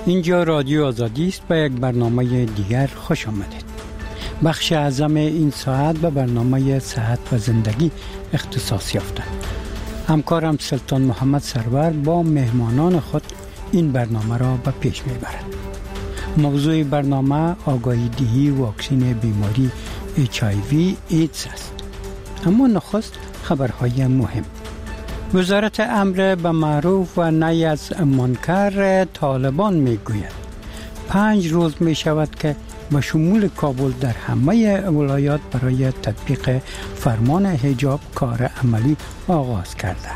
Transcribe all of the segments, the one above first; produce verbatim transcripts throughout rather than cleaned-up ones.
اینجا رادیو آزادی است. به یک برنامه دیگر خوش آمدید. بخش اعظم این ساعت به برنامه صحت و زندگی اختصاص یافته. همکارم سلطان محمد سرور با مهمانان خود این برنامه را به پیش میبرد. موضوع برنامه آگاهی دهی واکسن بیماری اچ آی وی ایدز است. اما نخست خبرهای مهم. وزارت امر به معروف و نهی از منکر طالبان میگوید پنج روز می شود که به شمول کابل در همه ولایات برای تطبیق فرمان حجاب کار عملی آغاز کرده.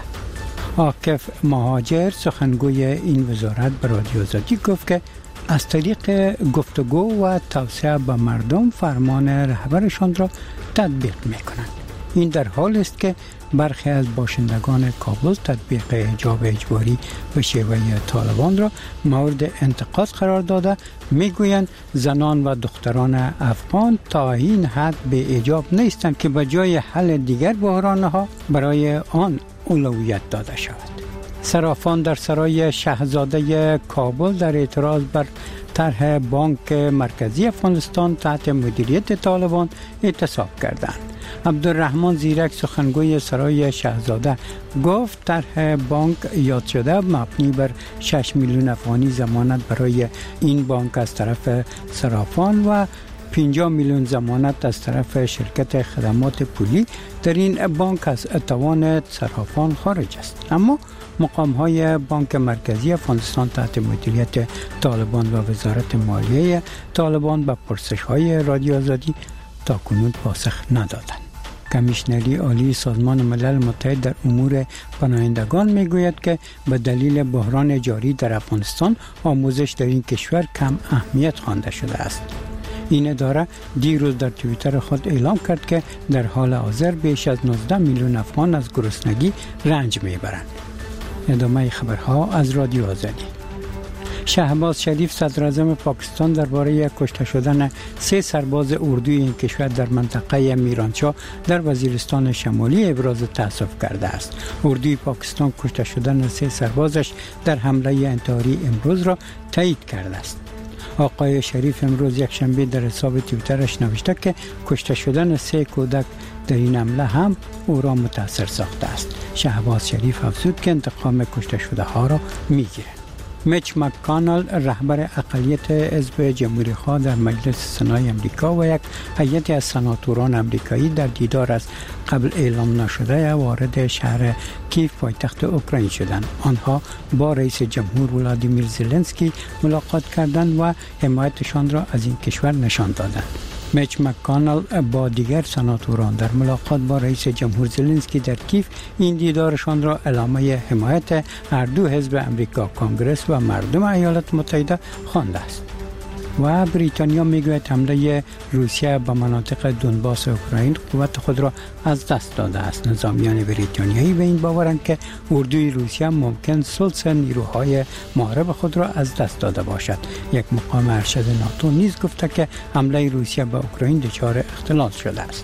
عاکف مهاجر سخنگوی این وزارت به رادیو آزادی گفت که از طریق گفتگو و توصیه به مردم فرمان رهبرشان را تطبیق میکنند. این در حال است که برخی از باشندگان کابل تطبیق حجاب اجباری به شیوه طالبان را مورد انتقاد قرار داده. میگویند زنان و دختران افغان تا این حد به حجاب نیستند که به جای حل دیگر بحرانها برای آن اولویت داده شود. صرافان در سرای شاهزاده کابل در اعتراض بر طرح بانک مرکزی افغانستان تحت مدیریت طالبان اعتصاب کردند. عبدالرحمن زیرک سخنگوی سرای شاهزاده گفت طرح بانک یاد شده مبنی بر شش میلیون افغانی ضمانت برای این بانک از طرف صرافان و پنجاه میلیون ضمانت از طرف شرکت خدمات پولی در این بانک از توان صرافان خارج است. اما مقام های بانک مرکزی افغانستان تحت مدیریت طالبان و وزارت مالیه طالبان به پرسش های رادیو آزادی تا کنون پاسخ ندادند. کمیشنری عالی سازمان ملل متحد در امور پناهندگان میگوید که به دلیل بحران جاری در افغانستان آموزش در این کشور کم اهمیت خوانده شده است. این اداره دیروز در توییتر خود اعلام کرد که در حال حاضر بیش از نوزده میلیون افغان از گرسنگی رنج میبرند. ادامه خبرها از رادیو آزادی. شهباز شریف صدر اعظم پاکستان درباره کشته شدن سه سرباز اردوی این کشور در منطقه میرانشاه در وزیرستان شمالی ابراز تأسف کرده است. اردوی پاکستان کشته شدن سه سربازش در حمله انتحاری امروز را تایید کرده است. آقای شریف امروز یک شنبه در حساب توییترش نوشته که کشته شدن سه کودک در این حمله هم او را متاثر ساخته است. شهباز شریف افزود که انتقام کشته شده ها را میگیرد. میچ مک‌کانل رهبر اقلیت حزب جمهوری‌خواه در مجلس سنای امریکا و یک هیئت از سناتوران امریکایی در دیدار از قبل اعلام نشده وارد شهر کیف پایتخت اوکراین شدند. آنها با رئیس جمهور ولادیمیر زلنسکی ملاقات کردند و حمایتشان را از این کشور نشان دادند. میچ مک‌کانل با دیگر سناتوران در ملاقات با رئیس جمهور زلنسکی در کیف این دیدارشان را علامه حمایت هر دو حزب امریکا کانگرس و مردم ایالات متحده خوانده است. و بریتانیا میگوید حمله روسیه به مناطق دونباس اوکراین قوت خود را از دست داده است. نظامیان بریتانیایی به این باورند که اردوی روسیه ممکن ثلث نیروهای محارب خود را از دست داده باشد. یک مقام ارشد ناتو نیز گفته که حمله روسیه به اوکراین دچار اختلال شده است.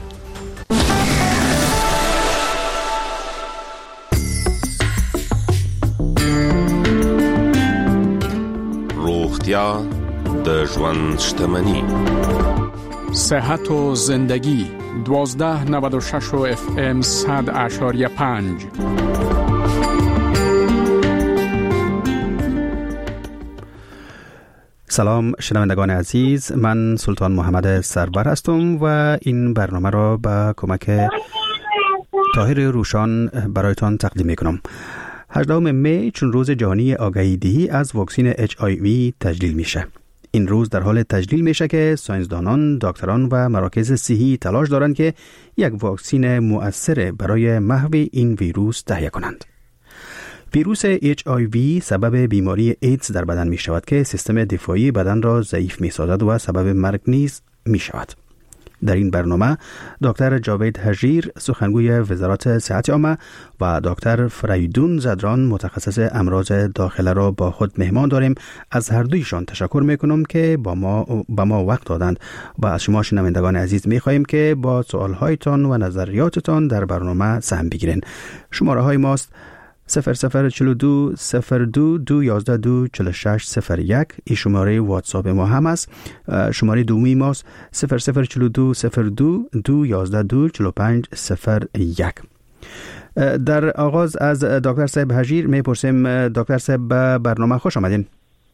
روغتیا د ژوند شتمنی. صحت و زندگی دوازده نود و شش و اف ام صد اشاریه پنج. سلام شنوندگان عزیز، من سلطان محمد سرور هستم و این برنامه را با کمک طاهر روشان برایتان تقدیم میکنم. هجدهم می چون روز جهانی آگاهی دهی از واکسن اچ آی وی تجلیل میشه. این روز در حال تجلیل میشه که ساینسدانان، دکتران و مراکز صحی تلاش دارند که یک واکسن مؤثر برای محو این ویروس تهیه کنند. ویروس اچ آی وی سبب بیماری ایدز در بدن می شود که سیستم دفاعی بدن را ضعیف می سازد و سبب مرگ نیز می شود. در این برنامه دکتر جاوید هژیر سخنگوی وزارت صحت عامه و دکتر فریدون زدران متخصص امراض داخله را با خود مهمان داریم. از هر دویشان تشکر میکنم که با ما با ما وقت دادند و از شما شنوندگان عزیز میخواهیم که با سوالهایتان و نظریاتتان در برنامه سهم بگیرین. شماره های ماست صفر صفر چلو دو صفر دو دو یازده دو چلو شش صفر یک. این شماره واتساپ ما هم است. شماره دومی ماست صفر صفر چلو دو صفر دو دو یازده دو چلو پنج صفر یک. در آغاز از دکتر صاحب هجیر میپرسیم. دکتر صاحب به برنامه خوش آمدین.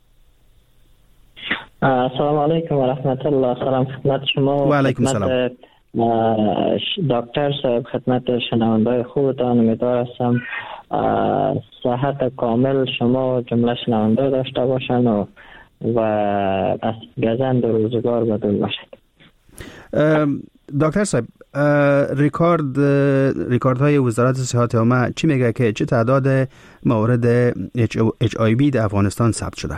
السلام علیکم و رحمت الله. سلام خدمت شما و علیکم السلام دکتر صاحب، خدمت شنوندای خوبتان. امیدوار هستم صحت کامل شما جمله شنونده داشته باشن و و از گزند روزگار بدون باشد. دکتر صاحب، ریکارد ریکاردهای وزارت صحت عامه چی میگه که چه تعداد موارد اچ آی وی در افغانستان ثبت شده؟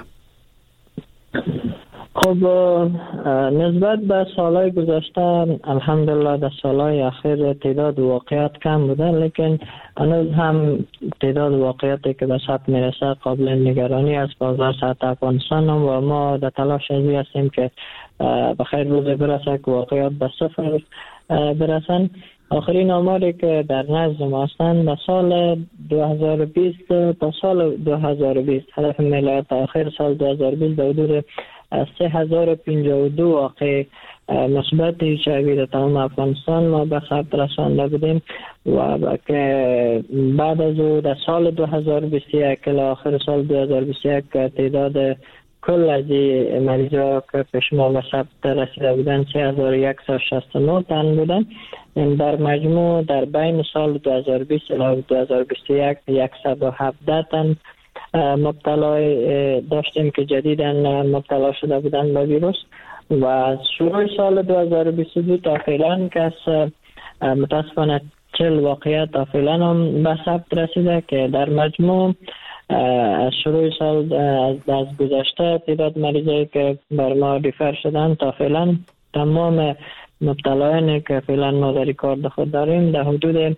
خب نسبت به سالهای گذشته الحمدلله در سالهای اخیر تعداد واقعات کم بوده، لیکن هنوز هم تعداد واقعاتی که به ثبت میرسه قابل نگرانی است. بازار صحت افغانستان هم و ما در تلاش ازی هستیم که بخیر روز برسه که واقعات به صفر برسن. آخرین آماری که در نزد ما هستند در سال دو هزار و بیست تا سال دو هزار و بیست هدف ملیت آخر سال دو هزار و بیست در حدود سه هزار و پنجاه و دو واقع مثبت اچ آی وی در تمام افغانستان ما به ثبت رسانده بودیم و که بعد از او در سال دو هزار و بیست و یک الی آخر سال دو هزار و بیست و یک تعداد کل از این مریضا که پیش ما به ثبت رسیده بودن سه هزار و صد و شصت و نه تن بودن. در مجموع در بین سال دو هزار و بیست الی دو هزار و بیست و یک صد و هفده تن مبتلا داشتیم که جدیداً مبتلا شده بودن به ویروس و از شروع سال دو هزار و بیست و دو تا فعلا که از متاسفانه چهل واقعیت تا فعلا هم به ثبت رسیده که در مجموع از شروع سال از, از گذشته تعداد مریضایی که بر ما ریفر شدن تا فعلا تمام مبتلایانی که فعلا ما در ریکارد خود داریم در حدود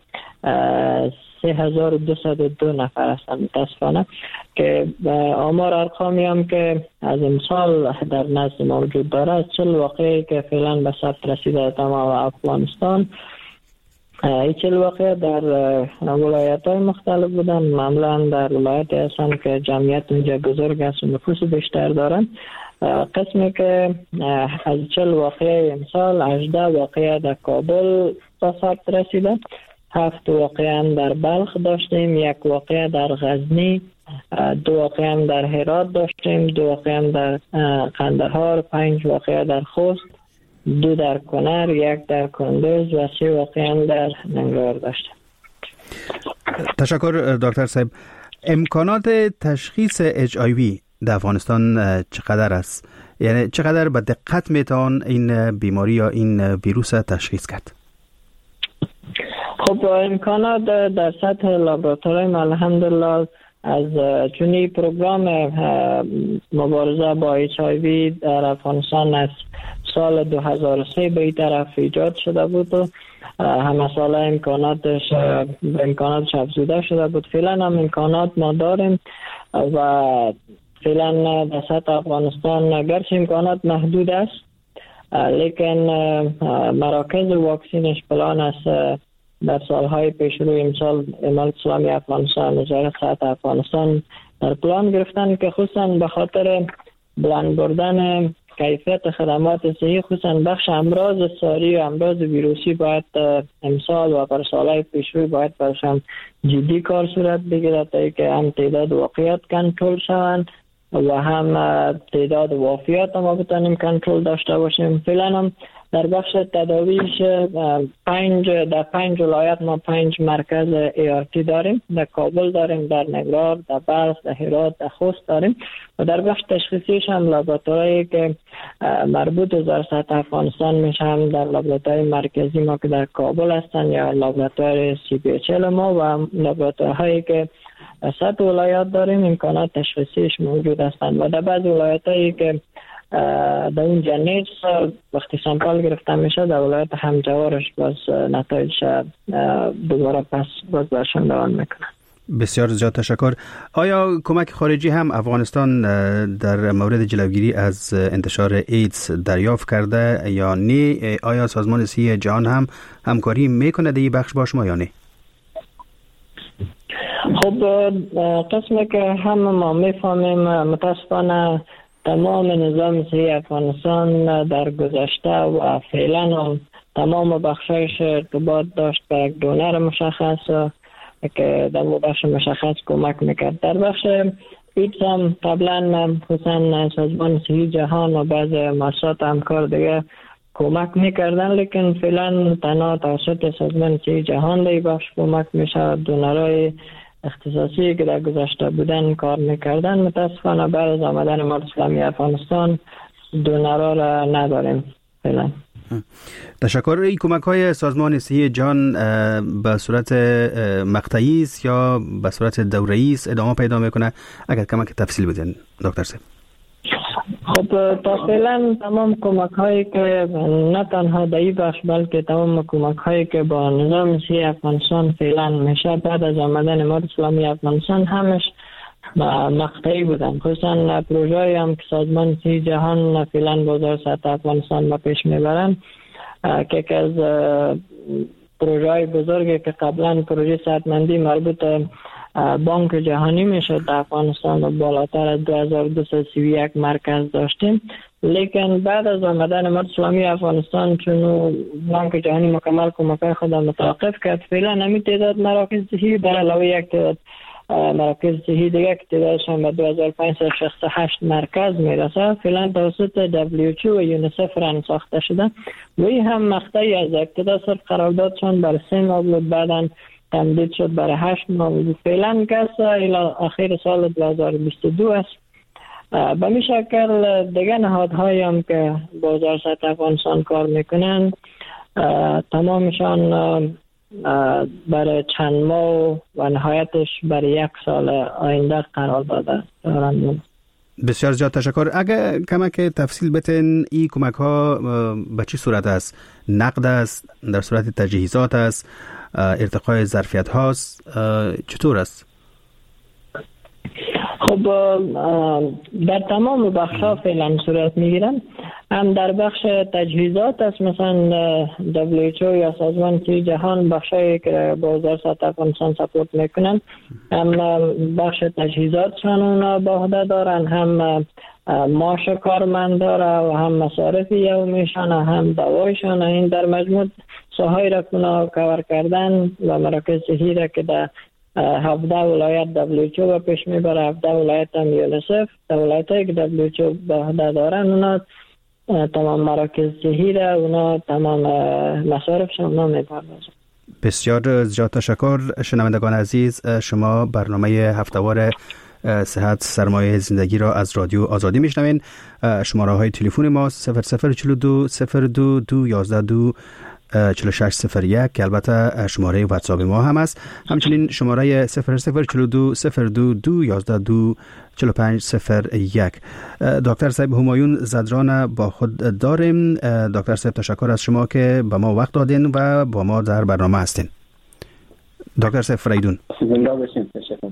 سه هزار و دویست و دو نفر هستند متاسفانه، که آمار ارقامی هم که از امسال در نزد موجود داره چهل واقعی که فعلا به ثبت رسیده تمام افغانستان. این چهل واقع در ولایت های مختلف بودن، معمولا در ولایتی هستند که جمعیت اونجا بزرگ است و نفوس بیشتر دارن. قسمی که از چهل واقعه امسال هجده واقعه در کابل به ثبت رسیده، هفت واقعه در بلخ داشتیم، یک واقعه در غزنی، دو واقعه در هرات داشتیم، دو واقعه در قندهار، پنج واقعه در خوست، دو در کنر، یک در کندوز و سه واقعه در ننگرهار داشتیم. تشکر دکتر صاحب. امکانات تشخیص اچ آی وی در افغانستان چقدر است؟ یعنی چقدر به دقت میتوان این بیماری یا این ویروس تشخیص کرد؟ خب امکانات در سطح لابراتوری ما الحمدلله از چونی پروگرام مبارزه با اچ آی وی در افغانستان از سال دو هزار و سه به این طرف ایجاد شده بود و همه ساله امکاناتش امکاناتش افزوده شده بود. فعلا هم امکانات ما داریم و فعلا در سطح افغانستان گرچه امکانات محدود است لیکن مراکز واکسینش پلان است در سالهای پیش روی امسال امارات اسلامی افغانستان وزارت صحت افغانستان در پلان گرفتن که خصوصا به خاطر بلند بردن کیفیت خدمات صحی خصوصا بخش امراض ساری و امراض ویروسی باید امسال و بر سالهای پیش روی باید برشان جدی کار صورت بگیرد تا که هم تعداد واقعیت کنترل شوند و هم تعداد وفیات ما بتانیم کنترل داشته باشیم. فعلا هم در بخش تداویش پنج در پنج ولایت ما پنج مرکز ای آر تی داریم، در کابل داریم، در ننگرهار، در بلخ، در هرات، در خوست داریم و در بخش تشخیصیش هم لابراتوری که مربوط وزارت صحت افغانستان میشه هم در لابراتوری مرکزی ما که در کابل هستن یا لابراتوری سی پی اچ ال ما و لابراتوری هایی که صد ولایات داریم امکانات تشخیصیش موجود هستند و در بعض ولایت هایی که در اونجا نیست وقتی سامپل گرفته میشه در ولایت همجوارش باز نتایجش دوباره پس باز برشان دوام میکنه. بسیار زیاد تشکر. آیا کمک خارجی هم افغانستان در مورد جلوگیری از انتشار ایدز دریافت کرده یا نه؟ آیا سازمان صحی جهان هم همکاری میکنه در این بخش با شما یا نه؟ خب قسمی که همه ما میفهمیم متاسفانه تمام نظام صحی افغانستان در گذشته و فعلا تمام بخشایش ارتباط داشت به یک دونر مشخص که در بخش مشخص کمک میکرد. در بخش ایدز هم قبلا خصوصا سازمان صحی جهان و بعض مؤسسات همکار دیگه کمک میکردن، لیکن فعلا تنها توسط سازمان صحی جهان در بخش کمک میشه. دونرهای اختصاصی که در گذشته بودن کار میکردن متاسفانه بعد از آمدن امارت اسلامی افغانستان دونرها را نداریم فعلا. تشکر. این کمک های سازمان صحی جهان به صورت مقطعی است یا به صورت دوره‌ای است ادامه پیدا میکنه؟ اگر کمک تفصیل بدین دکتر صاحب. خب تا فعلا تمام کمک هایی که نه تنها در این بخش بلکه تمام کمک هایی که با نظام صحی افغانستان فعلا میشه بعد از آمدن امارت اسلامی افغانستان همش مقطعی بودن. خصوصا پروژه‌ای هم که سازمان صحی جهان فعلا بازار سطح افغانستان با پیش میبرن که که از پروژه‌های بزرگی که قبلا پروژه صحتمندی مربوط بانک جهانی میشد در افغانستان و بالاتر از دو هزار و دویست و سی و یک مرکز داشتیم، لیکن بعد از آمدن امارت اسلامی افغانستان چون بانک جهانی مکمل کمک‌های خود متوقف کرد، فعلا همین تعداد مراکز صحی در علاوه یک تعداد مراکز صحی دیگه که تعدادشان به دو هزار و پانصد و شصت و هشت مرکز میرسه فعلا توسط دبلیو اچ او و یونیسف ران ساخته شده و این هم مقطعی از ابتدا صرف قراردادشان برای سه ماه بود، بعداً تمدید شد برای هشت ماه بود. فعلا کس الی آخر سال دو هزار و بیست و دو است. به می شکل دیگه نهادهایی هم که بازار سطح افغانستان کار میکنن تمامشان برای چند ماه و نهایتش برای یک سال آینده قرار داده دارند. بسیار زیاد تشکر. اگر کمک تفصیل بتین این کمک ها به چی صورت است؟ نقد است؟ در صورت تجهیزات است؟ ارتقای ظرفیت هاست؟ چطور است؟ خب در تمام بخش ها فعلا صورت میگیرن. هم در بخش تجهیزات است، مثلا دبلیو اچ او یا سازمان صحی جهان بخشایی که بازار سطح افغانستان سپورت میکنن، هم بخش تجهیزاتشان اونا با عهده دارن، هم معاش کارمند داره و هم مصارف یومیشان هم دوایشان. این در مجموع ساهای را اونا کور کردن و مراکز صحی را که در هفده ولایت دبلیو اچ او پیش میبره، هفده ولایت هم یونیسف. در ولایت هایی که دبلیو اچ او با عهده دارن اونا تمام مراکز صحی را اونا تمام مصارفشان اونا میپردازن. بسیار زیاد تشکر. شنوندگان عزیز، شما برنامه هفته‌وار صحت سرمایه زندگی را از رادیو آزادی میشنوین. شماره های تلفن ما صفر صفر چهل و دو صفر دو دو یازده دو چهل و شش صفر یک که البته شماره واتساپ ما هم است. همچنین شماره صفر صفر چهل و دو صفر دو دو یازده دو چهل و پنج صفر یک. دکتر صاحب همایون زدران با خود داریم. دکتر صاحب تشکر از شما که به ما وقت دادین و با ما در برنامه هستین. دکتر صاحب فریدون. زنده باشین. تشکر.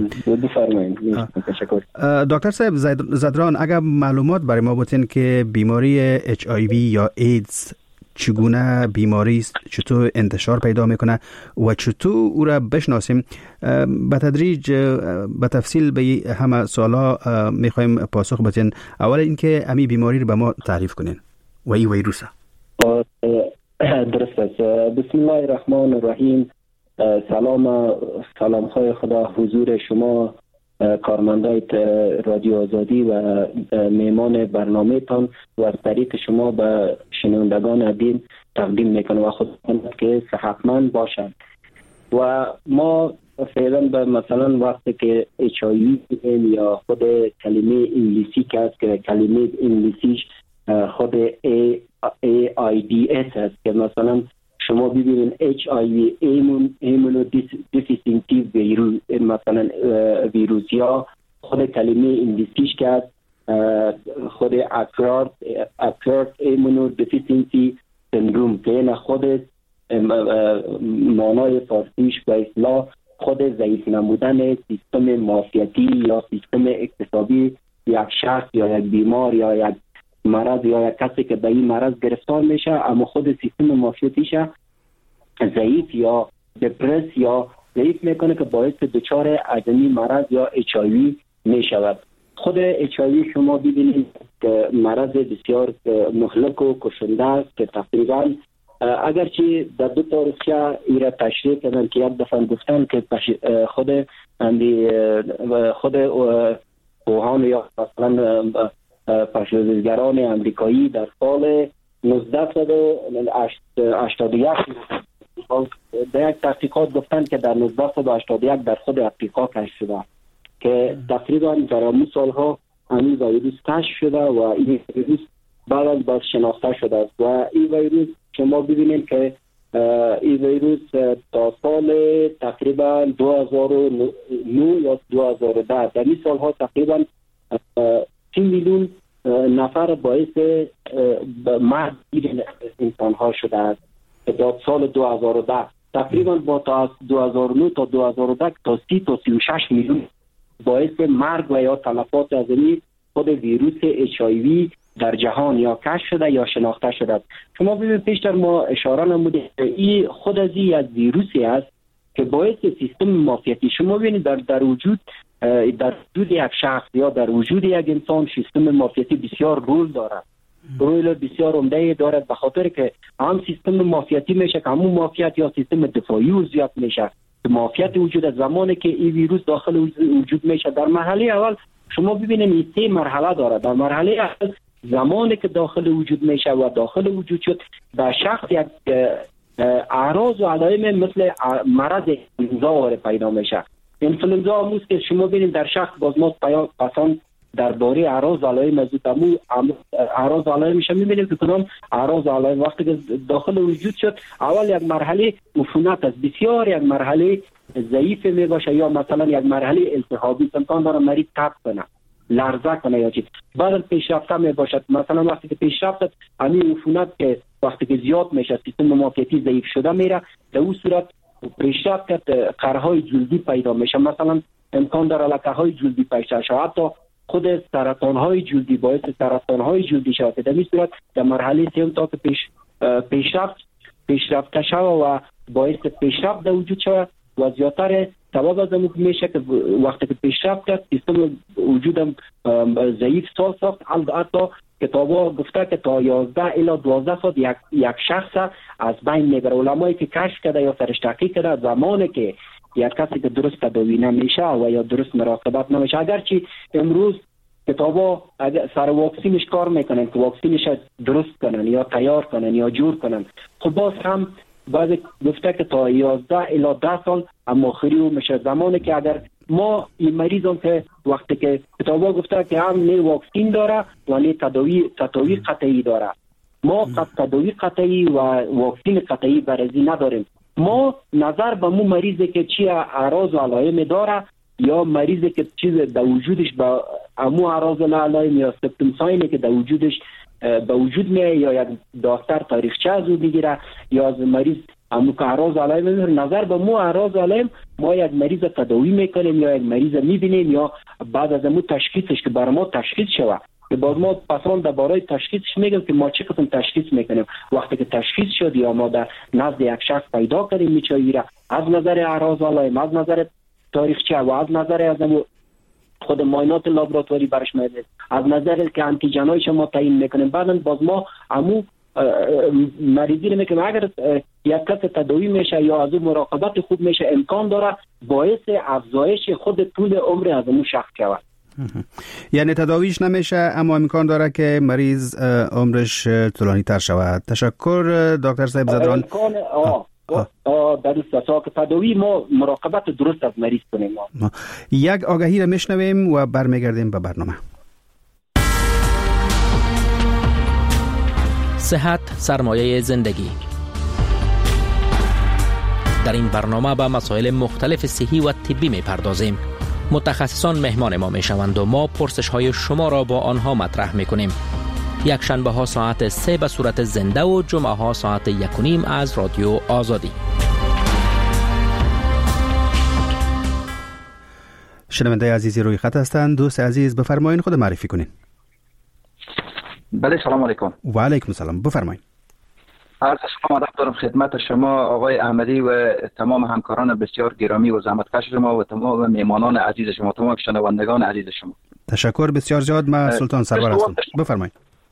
دکتر صاحب زدران، اگر معلومات برای ما بودین که بیماری اچ آی وی یا ایدز چگونه بیماری است، چطور انتشار پیدا میکنه و چطور او را بشناسیم، به تدریج به تفصیل به همه سوالا میخوایم پاسخ بدین. اول اینکه امی بیماری رو به ما تعریف کنین و این ویروس. درست است. بسم الله الرحمن الرحیم. سلام سلام های خدا حضور شما کارمندای رادیو آزادی و میمان برنامه تان و از طریق شما به شنوندگان عزیز تقدیم میکنم و خود که صحتمند باشند. و ما فعلا به مثلا وقتی که اچ آی وی یا خود کلمه انگلیسی که است که کلمه انگلیسیش خود ای آی دی اس است که مثلا شما ببینید اچ آی وی ایمونو دیفیسینتیو ویروس، مثلا ویروس یا خود کلمه انگلیسیش که خود اکوارد اکوارد ایمونو دیفیسینسی سندروم که این خود معنای فارسیش به اصطلاح خود ضعیف نمودن سیستم معافیتی یا سیستم اکتسابی یک شخص یا یک بیمار یا یک مرض یا یک کسی که به این مرض گرفتار میشه اما خود سیستم معافیتیش ضعیف یا دپرس یا ضعیف میکنه که باعث دچار عدمی مرض یا اچ آی وی می شود. خود اچ آی وی شما ببینید که مرض بسیار مهلک و کشنده است که تقریبا اگرچه در دو تاریخچه ای را تشریح کردن که یک دفعه گفتن که خود خود اوهان یا مثلا پژوهشگران امریکایی در سال نوزده هشتاد و یک در یک تحقیقات گفتن که در نوزده هشتاد و یک در خود افریقا کشف شده که تقریبا در اون سالها همین ویروس کشف شده و این ویروس بعد از بعد شناخته شده است و این ویروس شما ببینید که این ویروس تا سال تقریبا دو هزار و نه یا دو هزار و ده در این سالها تقریبا سی میلیون نفر باعث مرگ انسان ها شده است. در سال دو هزار و ده تقریبا با تا دو هزار و نه تا دو هزار و ده تا سی تا سی و شش میلیون باعث مرگ و یا تلفات از این خود ویروس اچ آی وی در جهان یا کشف شده یا شناخته شده است. شما ببینید پیشتر ما اشاره نمودیم این خود از این از ویروسی است که باعث سیستم معافیتی شما ببینید در در وجود در وجود یک شخص یا در وجود یک انسان سیستم معافیتی بسیار رول دارد. رول بسیار عمده دارد به خاطر که هم سیستم معافیتی میشه که همون معافیت یا سیستم دفاعی عضویت میشه. معافیت وجود از زمانی که این ویروس داخل وجود میشه در مرحله اول شما ببینید این سه مرحله داره. در مرحله اول زمانی که داخل وجود میشه و داخل وجود شد به شخص یک اعراض و علائم مثل مرض انفلوئنزا پیدا میشه. انفلوئنزا موست که شما ببینید در شخص باز ما پسان درباره اعراض و علائم از تمو اعراض و علائم میشه میبینید که کدام اعراض و علائم وقتی که داخل وجود شد اول یک مرحله عفونت است، بسیار یک مرحله ضعیف می باشه یا مثلا یک مرحله التهابی امکان داره مریض تب کنه لرزه کنه یا چیز بعد پیشرفته می باشد. مثلا وقتی که پیشرفت همین عفونت که وقتی که زیاد میشه سیستم معافیتی ضعیف شده میره در اون صورت پیشرفت قرهای جلدی پیدا میشه. مثلا امکان داره لکه های جلدی پیدا شه، حتی خود سرطان های جلدی باعث سرطان های جلدی شود. در این صورت در مرحله سوم تا که پیش پیشرفت پیشرفته شود و باعث پیشرفت در وجود شود و زیادتر سبب از اون میشه که وقتی که پیشرفت کرد سیستم وجودم ضعیف سال ساخت. البته کتابا گفته که تا یازده الی دوازده سال یک یک شخص از بین میبره. علمایی که کشف کرده یا سرش تحقیق کرده زمانی که یک کسی که درست تداوی نمیشه و یا درست مراقبت نمیشه اگرچه امروز کتابا سر واکسینش کار میکنن که واکسینش درست کنن یا تیار کنن یا جور کنن، خب باز هم بعض گفته که تا یازده الی ده سال اما آخری میشه. زمانی که اگر ما این مریضان که وقتی که کتابا گفته که هم نه واکسین داره و نه تداوی تداوی قطعی داره، ما تداوی قطعی و واکسین قطعی برازی نداریم. ما نظر به مو مریضی که چی اعراض و علائم داره یا مریضی که چیز در وجودش با امو اعراض و علائم یا سیمپتوم ساینی که در وجودش به وجود میاد یا یک دکتر تاریخچه از او بگیره یا از مریض امو که اعراض و علائم میره نظر به مو اعراض و علائم ما یک مریض تداوی میکنیم یا یک مریض میبینیم یا بعد از امو تشخیصش که برای ما تشخیص شود که باز ما پسان درباره تشخیصش میگم که ما چه قسم تشخیص میکنیم. وقتی که تشخیص شد یا ما در نزد یک شخص پیدا کردیم میچایره از نظر اعراض و علائم از نظر تاریخچه و از نظر از خود معاینات لابراتواری برش میده از نظر که آنتیژن‌های شما تعیین میکنیم بعداً باز ما امو مریضی رو میکنیم اگر یک کس تداوی میشه یا از اون مراقبت خوب میشه امکان داره باعث افزایش خود طول عمر از اون شخص شود. یعنی تداویش نمیشه اما امکان داره که مریض عمرش طولانی تر شود. تشکر دکتر صاحب زدران. امکان آه آه درست است که تداوی ما مراقبت درست از مریض کنیم. ما یک آگهی را میشنویم و برمیگردیم به برنامه. صحت سرمایه زندگی. در این برنامه به مسائل مختلف صحی و طبی میپردازیم. متخصصان مهمان ما میشوند و ما پرسش های شما را با آنها مطرح میکنیم. یک شنبه ها ساعت سه به صورت زنده و جمعه ها ساعت یک و نیم از رادیو آزادی. شنونده عزیزی روی خط هستند. دوست عزیز بفرمایید خود معرفی کنین. بله سلام علیکم. و علیکم السلام، بفرمایید. عرض سلام ادب دارم خدمت شما آقای احمدی و تمام همکاران بسیار گرامی و زحمتکش شما و تمام میهمانان عزیز شما، تمام شنوندگان عزیز شما. تشکر بسیار زیاد. من سلطان سرور هستم. بفرمایید.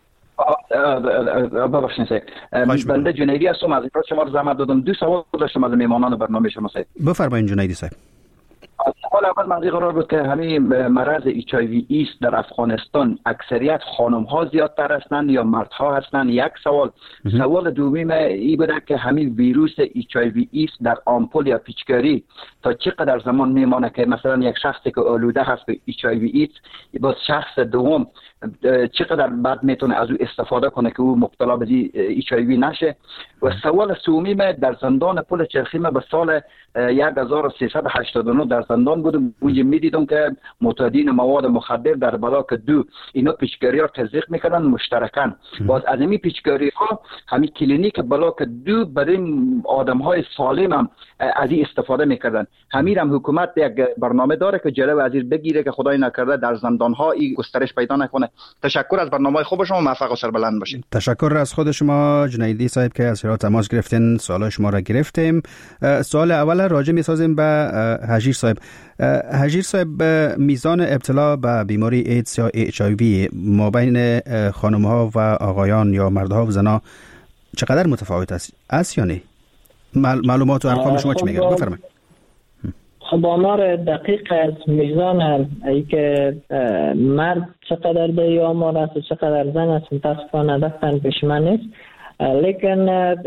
ببخشید سید، بنده جنیدی هستم، از اینجا شما رو زحمت دادم. دو سوال داشتم از میهمانان برنامه شما سید. بفرمایید جنیدی صاحب. سوال اول موضوع قرار بود که همین مرض ایچ آی وی ایست در افغانستان اکثریت خانم ها زیادتر هستند یا مردها هستند؟ یک سوال. سوال دومی این بوده که همین ویروس ایچ آی وی ایست در آمپول یا پیچکاری تا چقدر زمان میمانه که مثلا یک شخصی که آلوده هست به ایچ آی وی ایست با شخص دوم چقدر بعد میتونه از او استفاده کنه که او مبتلا به ایچ آی وی نشه؟ و سوال سومی در زندان پل چرخیمه به سال هزار و سیصد و هشتاد و نه در زندان بودم، اونجا میدیدم که معتادین مواد مخدر در بلاک دو اینا پیچکاری ها تزریق میکردن مشترکاً. باز از این پیچکاری ها همین کلینیک بلاک دو برای آدم های سالم هم از این استفاده میکردن. همین هم حکومت یک برنامه داره که جلو از این بگیره که خدای نکرده در زندان ها این گسترش پیدا نکنه. تشکر از برنامه خوب شما، موفق و سربلند باشین. تشکر از خود شما جنیدی صاحب که از هرات تماس گرفتین، سوال شما را گرفتیم. سوال اول راجع می‌سازیم به هجیر صاحب. هجیر صاحب، میزان ابتلا به بیماری ایدز یا ایچ آی وی مابین خانم‌ها و آقایان یا مردها و زنها چقدر متفاوت است است یا نه؟ معلومات و ارقام شما چی میگه؟ بفرمایید. خب آمار دقیق از میزان ای که مرد چقدر به آمار است و چقدر زن است متاسفانه دستن پیش من نیست، لیکن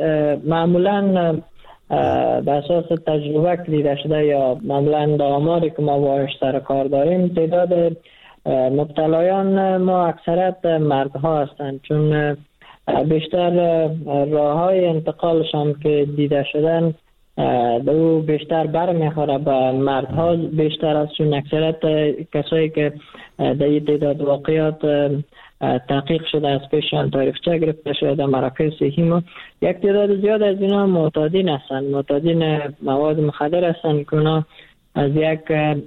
معمولا به اساس تجربه که دیده شده یا معمولا در آماری که ما باهاش سر کار داریم تعداد مبتلایان ما اکثرت مردها هستند، چون بیشتر راه های انتقالشان که دیده شدن دو بیشتر برمیخوره به مردها بیشتر از، چون اکثرت کسایی که در این تعداد واقعیات تحقیق شده از پیشان تاریخچه گرفته شده در مراکز صحی ما، یک تعداد زیاد از اینا معتادین هستند، معتادین مواد مخدر هستند که اونا از یک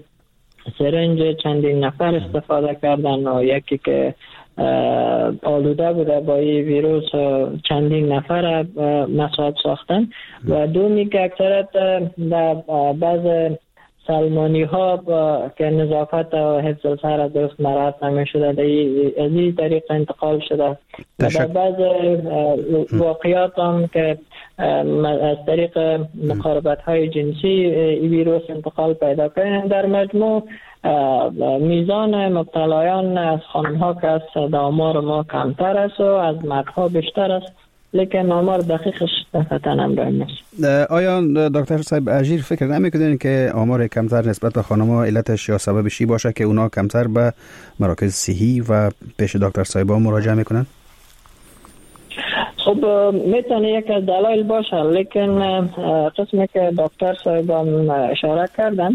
سرنج چندین نفر استفاده کردن و یکی که آلوده بوده با این ویروس چندین نفر مصاب ساختن و دومی که اکثرت در بعض سلمانی ها که نظافت و حفظ الصحه درست مراعات نمی‌شده از این طریق انتقال شده. در بعض واقعیات هم که از طریق مقاربت های جنسی این ویروس انتقال پیدا کنه. در مجموع میزان مبتلایان از خانم ها که از در آمار ما کمتر است و از مردها بیشتر است، لیکن آمار دقیقش دقیقاً همراه نیست. آیا دکتر صاحب اجیر فکر نمی‌کنین که آمار کمتر نسبت به خانم‌ها علتش یا سببش چی باشه که اونا کمتر به مراکز صحی و پیش دکتر صاحب‌ها مراجعه میکنن؟ خب میتونه یک از دلایل باشه، لیکن قسمی که دکتر صاحبان اشاره کردن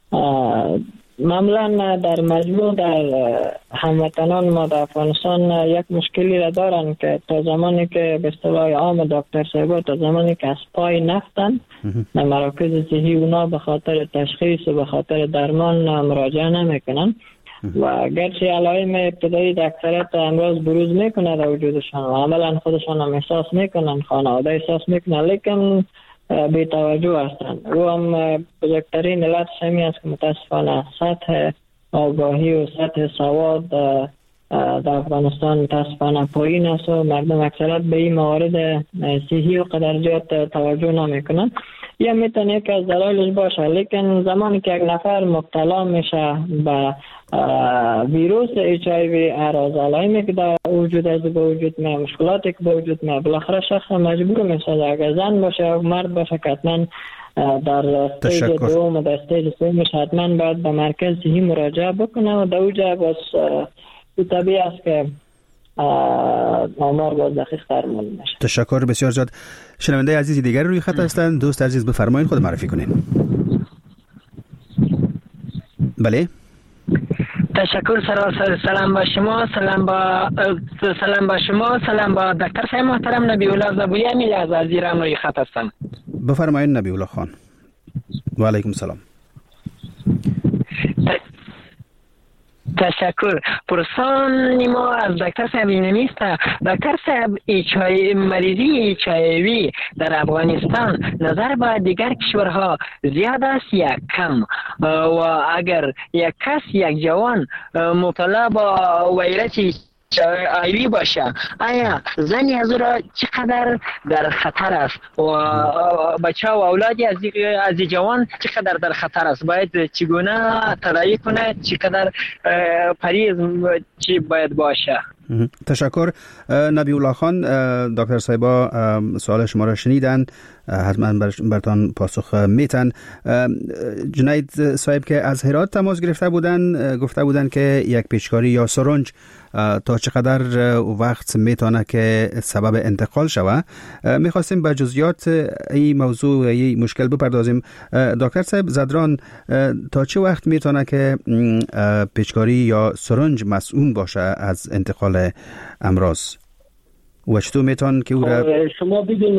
معمولا در مجموع در هموطنان ما در افغانستان یک مشکلی را دارن که تا زمانی که به اصطلاح عام دکتر صاحبا تا زمانی که از پای نفتن در مراکز صحی اونا به خاطر تشخیص و به خاطر درمان مراجعه نمیکنن و گرچه علائم ابتدایی در اکثریت امراض بروز میکنه در وجودشان و عملا خودشان هم احساس میکنن، خانواده احساس میکنن، لیکن بی توجه هستند. رو هم بزرگترین علت شمی است که متاسفانه سطح آگاهی و سطح سواد در افغانستان متاسفانه پایین است و مردم اکثرت به این موارد صحی و قدرجات توجه نمیکنن. یا میتونه یک از دلایلش باشه، لیکن زمانی که یک نفر مبتلا میشه به ویروس ایچ آی وی، اعراض علائمی که در وجود از به وجود میاد، مشکلاتی که به وجود میاد، بالاخره شخص مجبور میشه اگر زن باشه یا مرد باشه که حتما در استیج دوم و در استیج سومش حتما باید به مرکز صحی مراجعه بکنه و در اوجه باز طبیعی است که آمار باز دقیق تر معلوم میشه. تشکر بسیار زیاد. شنونده عزیزی دیگر روی خط هستند. دوست عزیز بفرمایید خود معرفی کنین. بله. تشکر. سلام با شما، سلام با سلام با شما، سلام با دکتر صاحب محترم نبی الله زبویی امیل از وزیرم روی خط هستم. بفرمایید نبی الله خان. و علیکم سلام. تشکر. پرسان ما از دکتر صاحب اینمیست. دکتر صاحب ایچای مریضی ایچ آی وی در افغانستان نظر به دیگر کشورها زیاد است یا کم؟ و اگر یک کس یک جوان مبتلا با ویروس آیوی باشه، آیا زنی از او را چقدر در خطر است و بچه و اولادی از از جوان چقدر در خطر است؟ باید چگونه تداوی کنه؟ چقدر پریز چی باید باشه؟ تشکر. نبی الله خان، دکتر صاحبا سوال شما را شنیدن، حتما برتان پاسخ میتن. جنید صاحب که از هرات تماس گرفته بودن گفته بودن که یک پیچکاری یا سرنج تا چقدر وقت میتونه که سبب انتقال شوه. میخواستیم به جزئیات این موضوع این مشکل بپردازیم. دکتر صاحب زدران، تا چه وقت میتونه که پیچکاری یا سرنج مسئول باشه از انتقال امراض و چطور میتون که او را شما ببین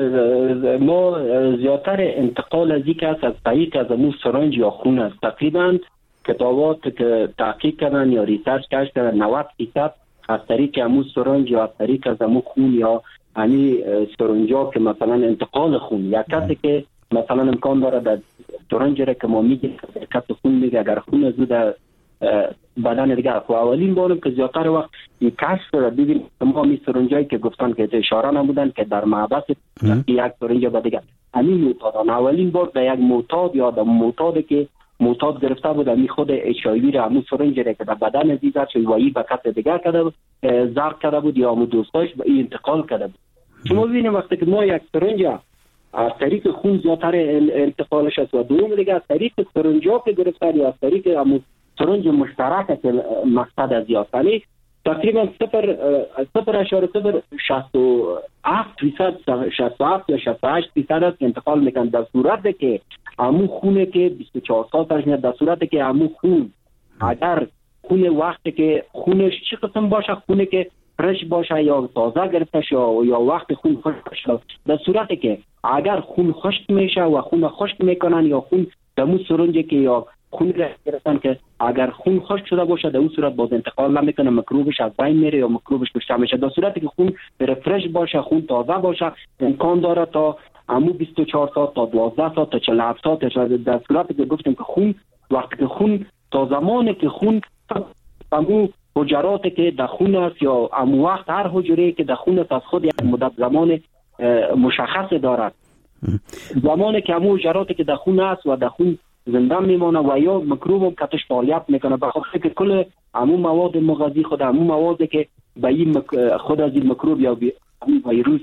ما زیادتر انتقال از یک است از طریق از امو سرنج یا خون است. تقریبا کتابات که تحقیق کردن یا ریسرچ کردن نود درصد از طریق امو سرنج یا از طریق از امو خون یا یعنی سرنجا که مثلا انتقال خون یا کسی که مثلا امکان داره در سرنج را که ما میگیم کسی خون میگه اگر خون از در بدن دیگر خو اولین بارم که زیادتر وقت این کشف را دیدیم ما می سرنجایی که گفتن که اشاره نمودن که در معبد یک سرنج با دیگر همین معتاد اولین بار در یک معتاد یا در معتاد که معتاد گرفته بود می خود اچ آی وی را همون سرنج را که در بدن دیگر چه وایی به کس دیگر کرده بود زرق کرده بود یا همون دوستاش به این انتقال کرده بود. شما ببینید وقتی که ما یک سرنج از طریق خون زیادتر انتقالش است و دوم دیگه از طریق سرنجا که گرفته یا از طریق همون سرنج مشترک که مقصد از یافتنی تقریبا صفر صفر اشاره صفر شصت و هفت فیصد شصت و هفت یا شصت و هشت فیصد است انتقال میکنه در صورت که همون خونه که بیست و چهار ساعتش میاد، در صورت که همون خون اگر خون وقتی که خونش چه قسم باشه، خونه که فرش باشه یا تازه گرفته شه یا وقت خون خشک باشه، در صورتی که اگر خون خشک میشه و خون خشک میکنن یا خون دمو سرنجی که یا خون را گرفتن که اگر خون خشک شده باشه در اون صورت باز انتقال نمیکنه، میکروبش از بین میره یا میکروبش کشته میشه. در صورتی که خون فرش باشه، خون تازه باشه، امکان داره تا همو بیست و چهار ساعت تا دوازده ساعت تا چهل و هفت ساعت. در صورتی که گفتیم که خون وقتی که خون تا زمانی که خون همو حجراتی که در خون است یا همو وقت هر حجره که در خون است از خود یک مدت زمان مشخص دارد، زمانی که همو حجراتی که در خون است و در خون زنده میمانه و یا میکروب هم کتش فعالیت میکنه، بخاطر که کل همون مواد مغذی خود همون موادی که به این خود از این میکروب یا همون ویروس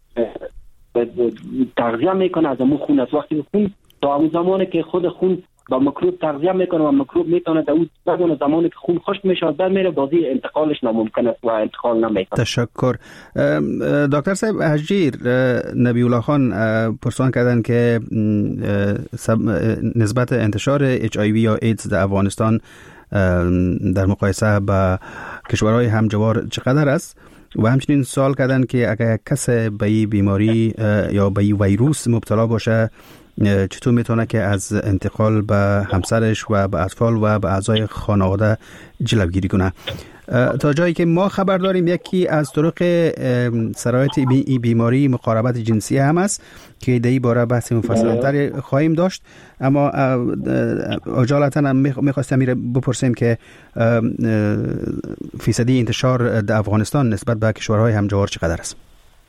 تغذیه میکنه از همون خون است. وقتی خون تا همون زمانی که خود خون با میکروب تغذیه میکنه و میکروب میتونه در اون زمانی که خون خشک میشه در میره بازی انتقالش ناممکن است و انتقال نمیکنه. تشکر. دکتر صاحب هجیر، نبی الله خان پرسان کردن که نسبت انتشار اچ آی وی یا ایدز در افغانستان در مقایسه با کشورهای همجوار چقدر است و همچنین سوال کردن که اگر کس به این بیماری یا به این ویروس مبتلا باشه چطور میتونه که از انتقال به همسرش و به اطفال و به اعضای خانواده جلوگیری کنه. تا جایی که ما خبر داریم یکی از طرق سرایت این بیماری مقاربت جنسی هم است که در این باره بحث مفصل‌تر خواهیم داشت، اما عجالتا هم میخواستم میره بپرسیم که فیصدی انتشار در افغانستان نسبت به کشورهای همجوار چقدر است؟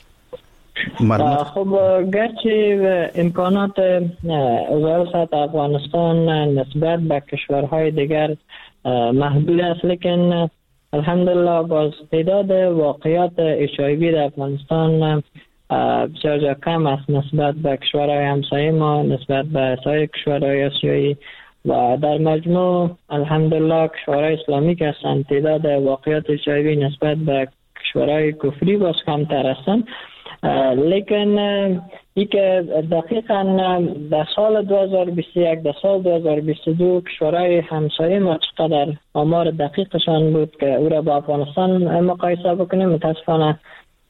خب گرچه امکانات وزارت صحت افغانستان نسبت به کشورهای دیگر محدود است، لیکن الحمدلله باز تعداد واقعیات اچ آی وی در افغانستان بسیار کم است نسبت به کشورهای همسایه ما، نسبت به سایر کشورهای آسیایی و در مجموع الحمدلله کشورهای اسلامی که هستند تعداد واقعیات اچ آی وی نسبت به کشورهای کفری باز کمتر هستند. لیکن ای که دقیقا در سال دو هزار و بیست و یک در سال دو هزار و بیست و دو کشورهای همسایه ما چقدر آمار دقیقشان بود که او را با افغانستان مقایسه بکنیم، متاسفانه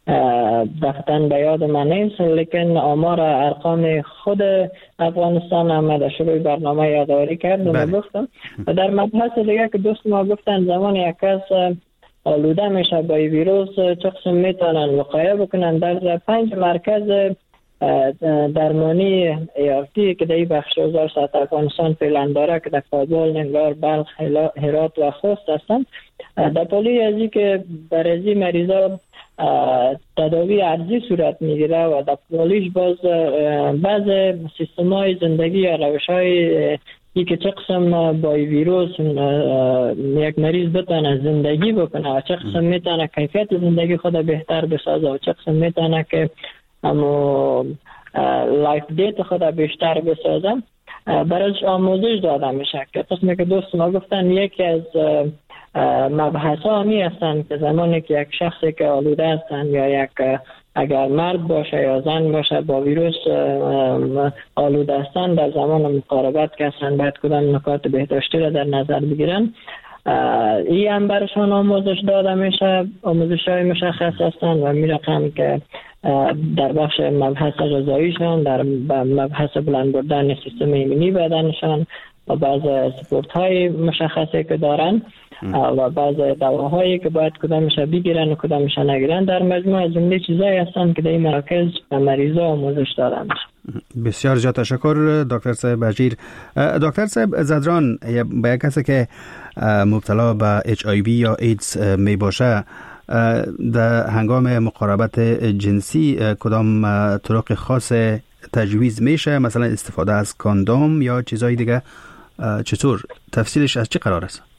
دقیقاً به یاد من نیست، لیکن آمار ارقام خود افغانستان هم در شروع برنامه یادآوری کرد و گفتم. و در مبحث دیگه که دوست ما گفتن زمان یک کس آلوده میشه با ویروس چه قسم میتونن وقایه بکنن، در پنج مرکز درمانی ایارتی که در این بخش وزارت صحت افغانستان فعلا داره که در کابل، ننگرهار، بلخ، هرات و خوست هستند. در پالی ازی که بر ازی مریضا تداوی عرضی صورت میگیره و در پالیش باز بعض سیستم های زندگی یا روش های ای که چه قسم با ویروس یک مریض بتونه زندگی بکنه و چه قسم میتونه کیفیت زندگی خود بهتر بسازه و چه قسم میتونه که اما لایف دیت خود بیشتر بسازه برایش آموزش داده میشه. که قسمی که دوست ما گفتن یکی از مبحث ها همی هستند که زمانی که یک شخصی که آلوده هستند یا یک اگر مرد باشه یا زن باشه با ویروس آلوده هستند در زمان مقاربت که هستند باید کدام نکات بهداشتی را در نظر بگیرن. این هم برشان آموزش داده میشه، آموزش های مشخص هستند و می رقم که در بخش مبحث غذاییشان، در مبحث بلند بردن سیستم ایمنی بدنشان و بعض سپورت های مشخصی که دارن و بعض دواهایی که باید کدامش بگیرن و کدامش نگیرن در مجموع از جمله چیزایی هستند که در این مراکز به مریضا آموزش دادن میشه. بسیار زیاد تشکر دکتر صاحب اژیر. دکتر صاحب زدران، به یک کسی که مبتلا به اچ آی وی یا ایدز می باشه در هنگام مقاربت جنسی کدام طرق خاص تجویز میشه، مثلا استفاده از کاندوم یا چیزای دیگه؟ چطور تفصیلش از چه قرار است؟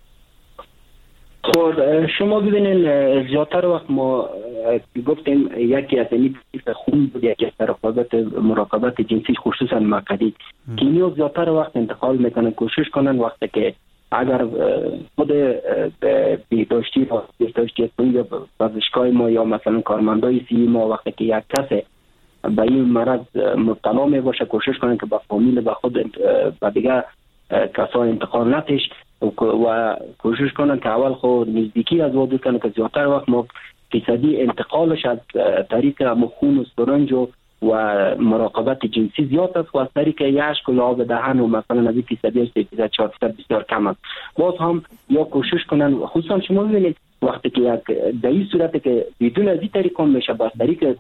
خب شما ببینید زیادتر وقت ما گفتیم یکی از این خون بود، یکی از مراقبت مراقبت جنسی خصوصا مقعدی که اینو زیادتر وقت انتقال میکنن، کوشش کنن وقتی که اگر خود بهداشتی و بهداشتی یا پزشکای ما یا مثلا کارمندای سی ما وقتی که یک کس به این مرض مبتلا می باشه کوشش کنن که با فامیل و خود و دیگه کسا انتقال نتش و کوشش کنن که اول خود نزدیکی از وادو کنن که زیادتر وقت ما فیصدی انتقالش از طریق خون و سرنج و مراقبت جنسی زیاد است و از طریق یشک و لعاب دهن و مثلا از فیصدی سه فیصد چهار فیصد بسیار کم است. باز هم یا کوشش کنن خصوصا شما ببینید وقتی که یک در این صورت که بدون از این طریق میشه با طریق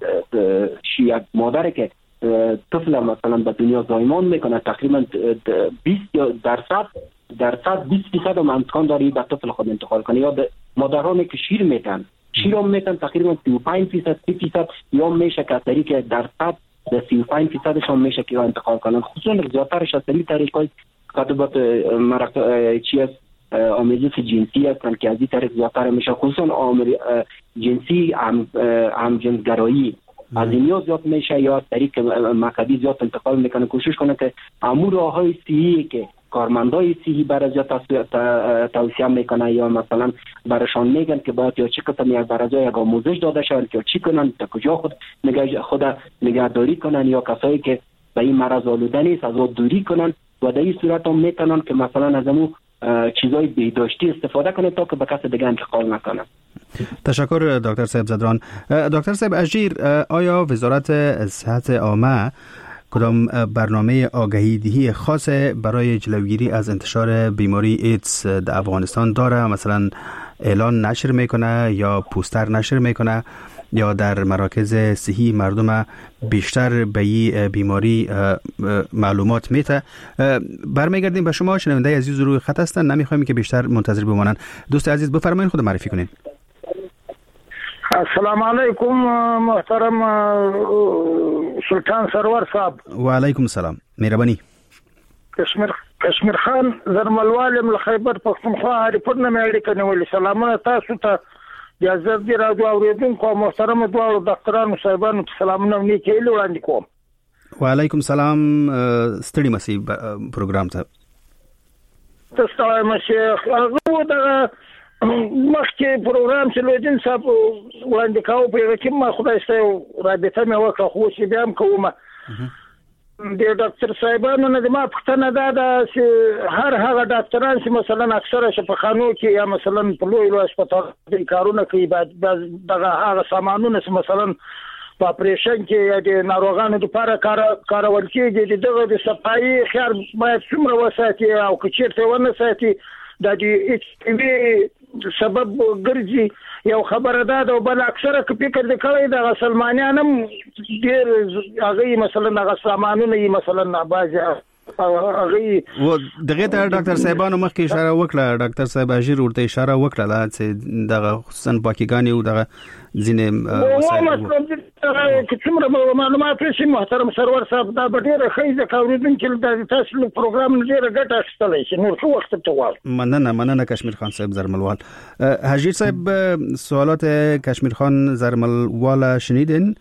یک مادر که طفل مثلا به دنیا زایمان میکنه تقریبا بیست درصد درصد بیست فیصد هم امکان داره به طفل خود انتقال کنه، یا مادرانی که شیر میتن شیر هم میتن تقریبا سی و پنج فیصد سی فیصد یا میشه که طریق درصد سی و پنج فیصدش هم میشه که انتقال کنن. خصوصا زیادترش از این طریق های کاتبات مرق چی است آمیزش جنسی هستن که از این طریق زیادتر میشه، خصوصا جنسی هم هم جنسگرایی از این زیاد میشه یا طریق مقعدی زیاد انتقال میکنه. کوشش کنه که امور راههای صحیحی که کارمندای صحی برای توصیه میکنه یا مثلا براشان میگن که باید یا چی قسم یک برای یک آموزش داده شود که چی کنن، تا کجا خود نگه خود نگهداری کنن یا کسایی که به این مرض آلوده نیست از آن دوری کنن و در این صورت هم میتونن که مثلا از امو چیزای بهداشتی استفاده کنن تا که به کس دیگه انتقال نکنن. تشکر دکتر صاحب زدران. دکتر صاحب اژیر، آیا وزارت صحت عامه کدام برنامه آگهی دهی خاص برای جلوگیری از انتشار بیماری ایدز در افغانستان داره؟ مثلا اعلان نشر میکنه یا پوستر نشر میکنه یا در مراکز صحی مردم بیشتر به این بیماری معلومات میده؟ برمیگردیم به شما شنونده عزیز روی خط هستن، نمیخوایم که بیشتر منتظر بمانن. دوست عزیز بفرمایید خود معرفی کنین. السلام علیکم محترم سلطان سرور صاحب. و علیکم السلام، مهربانی. کشمیر کشمیر خان زرملوالم لخیبر پختونخوا هریپور نه اړیکه نیولې. سلامونه تاسو ته اجازه دې راډیو اوریدونکو محترم دواړو ډاکټرانو صاحبانو ته سلامونه نیکې وړاندې کوم. و علیکم السلام، ستړي مسئ پروګرام ته تاسو مشه هغه د مخکې پروګرام چې لوجین صاحب وړاندې کاوه په هغه کې ما خدای ستاسو رابطه مې وکړه خو چې بیا هم کومه د ډاکټر صاحبانو نه د ما پوښتنه ده چې هر هغه ډاکټران چې مثلا اکثره شفاخانو کې یا مثلا په لوی لوی هسپتالونو کې کارونه کوي باید دغه هغه سامانونه چې مثلا په اپریشن کې یا د ناروغانو لپاره کار کارول کېږي دغه د صفایي خیال باید څومره وساتي او که چیرته ونه ساتي د دې ایچ وی سبب ګرځي یو خبره ده او بل اکثره که فکر وکړي د سلمانیان هم ډېر هغه مثلا هغه سامانونه مثلا بعضی هغه و دغه ته ډاکټر صاحبانو مخکې اشاره وکړه ډاکټر صاحب اجیر ورته اشاره وکړه چې دغه خصوصا پاکیګانی او دغه ځینې وسایل که څومره معلومات شي محترم سرور صاحب دا ډیره ښه ځکه چې د تاسو له پروګرام ډیره ګټه اخیستلی شي نور څه وخت ته وایي مننه مننه کشمیر خان صاحب زرملوال. حجیر صاحب سوالات کشمیر خان زرملوال شنیدین.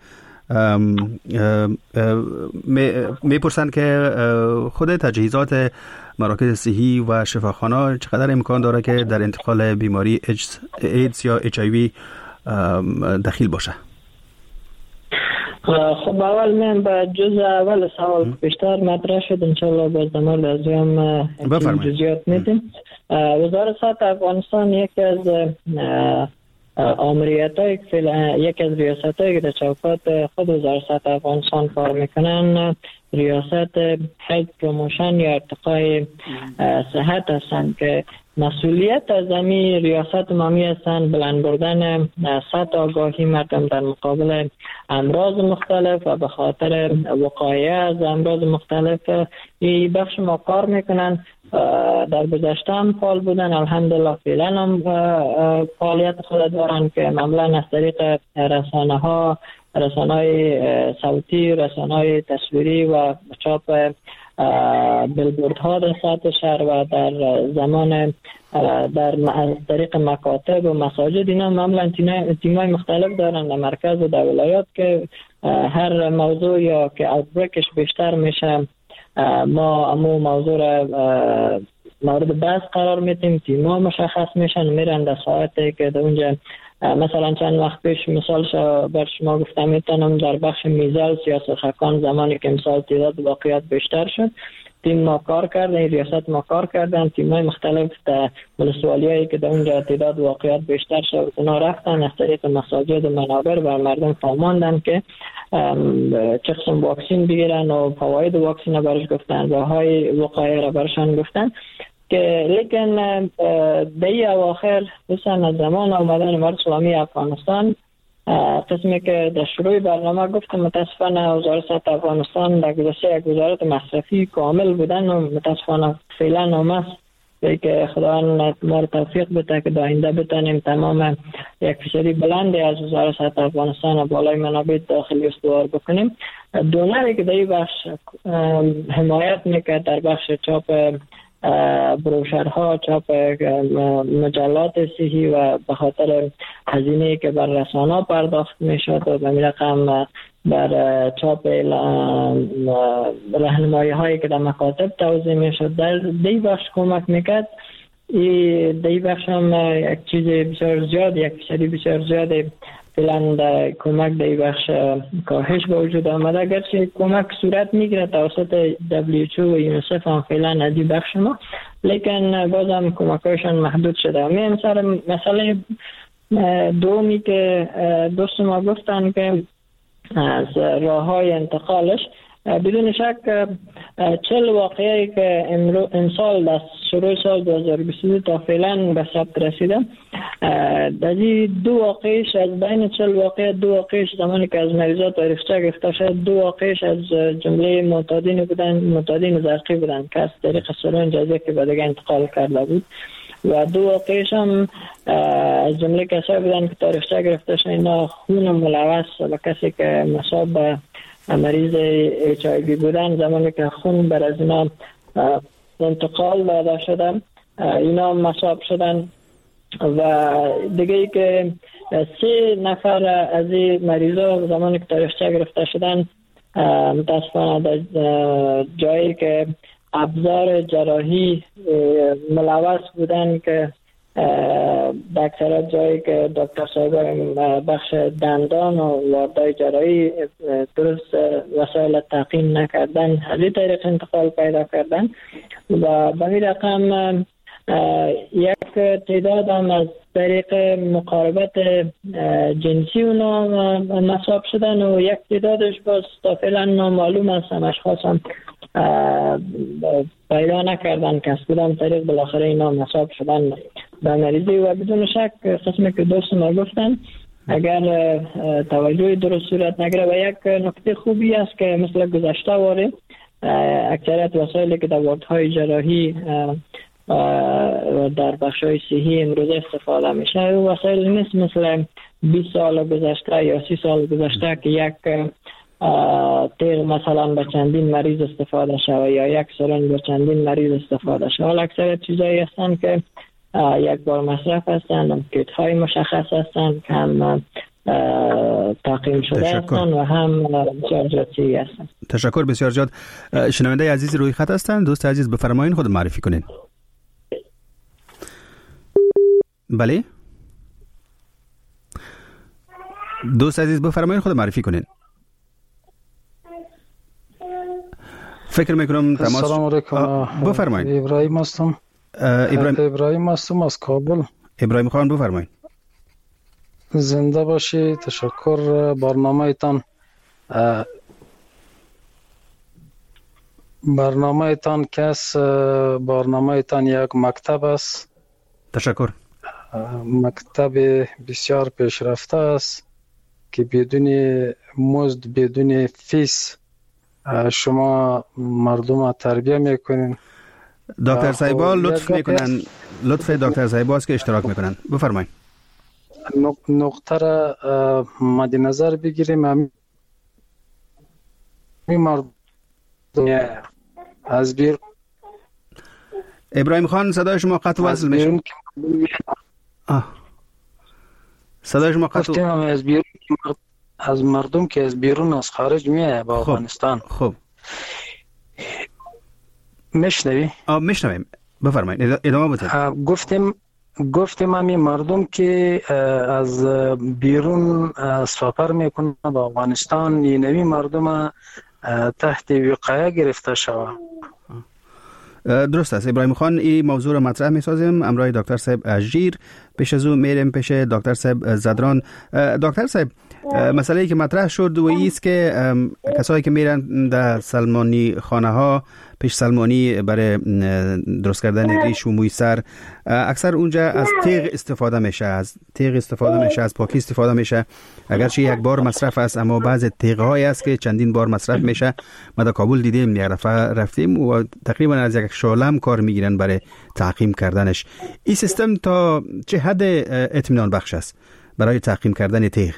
میپرسند که خود تجهیزات مراکز صحی و شفاخانه چقدر امکان داره که در انتقال بیماری ایدز یا اچ آی وی دخیل باشه؟ خب اول من به جزء اول سوال بیشتر مطرح شد انشالله باز در مورد از هم جزئیات میدیم. وزارت صحت افغانستان یکی از آمریت های یکی از ریاست هایی که در چوکات خود وزارت صحت افغانستان کار میکنن ریاست هلت پروموشن یا ارتقای صحت هستند که مسئولیت از امی ریاست مامی هستند بلند بردن سطح آگاهی مردم در مقابل امراض مختلف و به خاطر وقایه از امراض مختلف این بخش ما کار میکنن. در گذشته هم فعال بودن الحمدلله فعلا هم فعالیت خود دارن که معمولا از طریق رسانه ها رسانه های صوتی رسانه های تصویری و چاپ بیلبورد ها در سطح شهر و در زمان در از طریق مکاتب و مساجد اینا معمولا تیمای مختلف دارن در مرکز و در ولایات که هر موضوع یا که اوتبریکش بیشتر میشه ما امو موضوع را مورد بحث قرار میدیم تیما مشخص میشن میرن در ساعتی که در اونجا مثلا چند وقت پیش مثالش بر شما گفتم میتونم در بخش میزال سیاست خکان زمانی که مثال تعداد واقعیت بیشتر شد تیم ما کار کردن ریاست ما کار کردن تیمای مختلف در ولسوالی هایی که در اونجا تعداد واقعیت بیشتر شد اونا رفتن از طریق مساجد و منابر بر مردم فهماندن که چه قسم واکسین بگیرن و فواید واکسین برش گفتن راههای وقایه را برشان گفتن که لیکن دی اواخر بسن از زمان آمدن مرد اسلامی افغانستان قسمی که در شروع برنامه گفتم متاسفانه وزارت صحت افغانستان در گذشته یک وزارت مصرفی کامل بودن و متاسفانه فعلا نامست که خداوند ما توفیق بده که آینده بتونیم تمام یک فشاری بلندی از وزارت صحت افغانستان و بالای منابع داخلی استوار بکنیم. دونری که در این بخش حمایت میکرد در بخش چاپ بروشرها چاپ مجلات صحی و به خاطر هزینه‌ای که بر رسانه پرداخت میشد و به این رقم بر چاپ راهنمایی هایی که در مکاتب توزیع میشد در دی بخش کمک میکرد. این دی بخش هم یک چیز بسیار زیاد یک فشاری بسیار زیاد فعلا در کمک در بخش کاهش به وجود آمده اگرچه کمک صورت میگیره توسط دبلیو اچ او و یونیسف هم فعلا از این بخش ما لیکن بازم کمکایشان محدود شده. همین سر مسئله دومی که دوست ما گفتن که از راه های انتقالش بدون شک چل واقعی که امسال در شروع سال دو هزار و بیست و دو تا فعلا به ثبت رسیده در دو واقعیش از بین چل واقع دو واقعیش زمانی که از مریضات تاریخچه گرفته شد دو واقعیش از جمله معتادین بودن معتادین زرقی بودن که از طریق سرنج از یکی به دیگه انتقال کرده بود و دو واقعیش هم از جمله کسایی بودن که تاریخچه گرفته شد اینا خون ملوث به کسی که مصاب به مریض اچ آی وی بودن زمانی که خون بر از اینا انتقال داده شدن اینا مصاب شدن و دیگه ای که سه نفر از این مریضا زمانی که تاریخچه گرفته شدن متاسفانه در جایی که ابزار جراحی ملوث بودن که در اکثر جایی که دکتر صاحب بخش دندان و واردای جراحی درست وسایل تعقیم نکردن، از این طریق انتقال پیدا کردن و به این رقم یک تعداد هم از طریق مقاربت جنسی اونا مصاب شدن و یک تعدادش باز تا فعلا نامعلوم است، هم اشخاص هم پیدا نکردن که از کدام طریق بالاخره اینا مصاب شدن به مریضی. و بدون شک قسمی که دوست ما گفتن اگر توجه درست صورت نگیره و یک نکته خوبی است که مثل گذشته واره اکثریت وسایلی که در واردهای جراحی و در بخش‌های صحی امروز استفاده میشه و وسایل نیست مثل بیست سال گذشته یا سی سال گذشته که یک تیغ مثلا به چندین مریض استفاده شود یا یک سرنج به چندین مریض استفاده شود. حالا اکثریت چیزایی هستن که یک بار مصرف هستند، هم کیت های مشخص هستند که هم تعقیم شده هستند و هم بسیار جاتی هستند. تشکر بسیار زیاد. شنونده عزیز روی خط هستند، دوست عزیز بفرمایید خود معرفی کنین. بله دوست عزیز بفرمایید خود معرفی کنین. فکر میکنم تماس. السلام علیکم. بفرمایید. ابراهیم هستم. ابراهیم ابراهیم هستم از کابل. ابراهیم خان بفرمایید. زنده باشی. تشکر. برنامه تان برنامه تان کس برنامه تان یک مکتب است. تشکر. مکتب بسیار پیشرفته است که بدون مزد بدون فیس شما مردم تربیه میکنین. دکتر صاحبا لطف میکنن، لطف دکتر صاحبا است که اشتراک میکنن. بفرمایید. نقطه را مد نظر بگیریم. همین مردم از بیر ابراهیم خان صدای شما قطع وصل میشه. آه. صدای شما قطع از بیرون از مردم که از بیرون از خارج میاد با افغانستان. خب میشنوی؟ آه میشنویم. بفرمایید ادامه بدید. گفتیم گفتیم همین مردم که از بیرون سفر میکنه با افغانستان، این نوی مردم تحت وقایه گرفته شود. درست است ابراهیم خان. این موضوع را مطرح می‌سازیم امروز دکتر صاحب اژیر، پیش از او میریم پیش دکتر صاحب زدران. دکتر صاحب مسئله که مطرح شد و ایست که کسایی که میرن در سلمانی خانه ها پیش سلمانی برای درست کردن ریش و موی سر، اکثر اونجا از تیغ استفاده میشه، از تیغ استفاده میشه، از پاکی استفاده میشه. اگرچه یک بار مصرف است اما بعض تیغ های است که چندین بار مصرف میشه. ما در کابل دیدیم، یک دفعه رفتیم و تقریبا از یک شعله کار میگیرن برای تعقیم کردنش. این سیستم تا چه حد اطمینان بخش است برای تعقیم کردن تیغ؟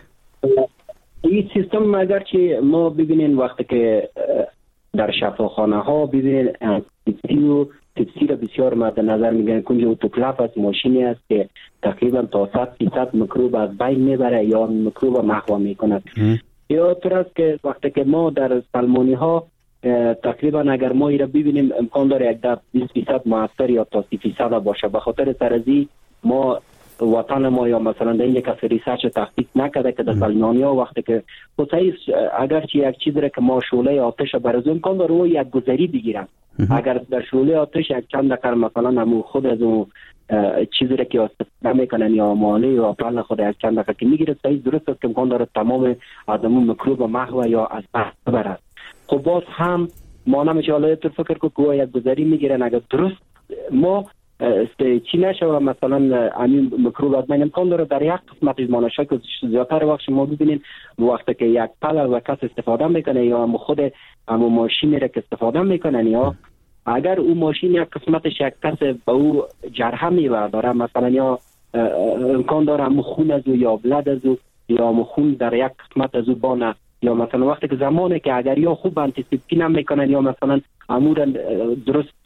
این سیستم اگرچه ما ببینین وقتی که در شفاخانه ها ببینین تپسی تپسی را بسیار مد نظر میگیرن. کنج اتوکلاف از ماشینی است که تقریبا تا صد فیصد میکروب از بین میبره یا میکروب محو میکند. یا طور است که وقتی که ما در سلمانی ها تقریبا اگر ما ایرا ببینیم امکان داره یک در بیست فیصد موثر یا تا سی فیصد باشه. به خاطر سرزی ما وطن ما یا مثلا در این کسی ریسرچ تحقیق نکرده که در سلمانی ها وقتی که خصوصی اگرچه یک چیز را که ما شعله آتش برای امکان داره و یک گذری بگیرن. اگر در شعله آتش یک چند دقیقه مثلا همون خود از اون چیزی را که استفاده میکنن یا مانع یا پلن خود یک چند دقیقه که میگیره صحیح درست است که امکان داره تمام آدمون میکروب محو یا از بین ببرد. خب باز هم ما نمیشه حالا تو فکر کو یک گذری میگیرن. اگر درست ما چی نشه و مثلا همین میکروب از بین امکان داره در یک قسمت از مانشا که زیادتر وقت شما ببینین وقتی که یک پل و کس استفاده میکنه یا هم خود هم ماشینی را که استفاده میکنن یا اگر او ماشین یک قسمتش یک کس به او جرحه میوه داره مثلا یا امکان داره هم خون از او یا بلد از او یا هم خون در یک قسمت از او بانه یا مثلا وقتی که زمانه که اگر یا خوب انتیسپتی نمیکنن یا مثلا امور درست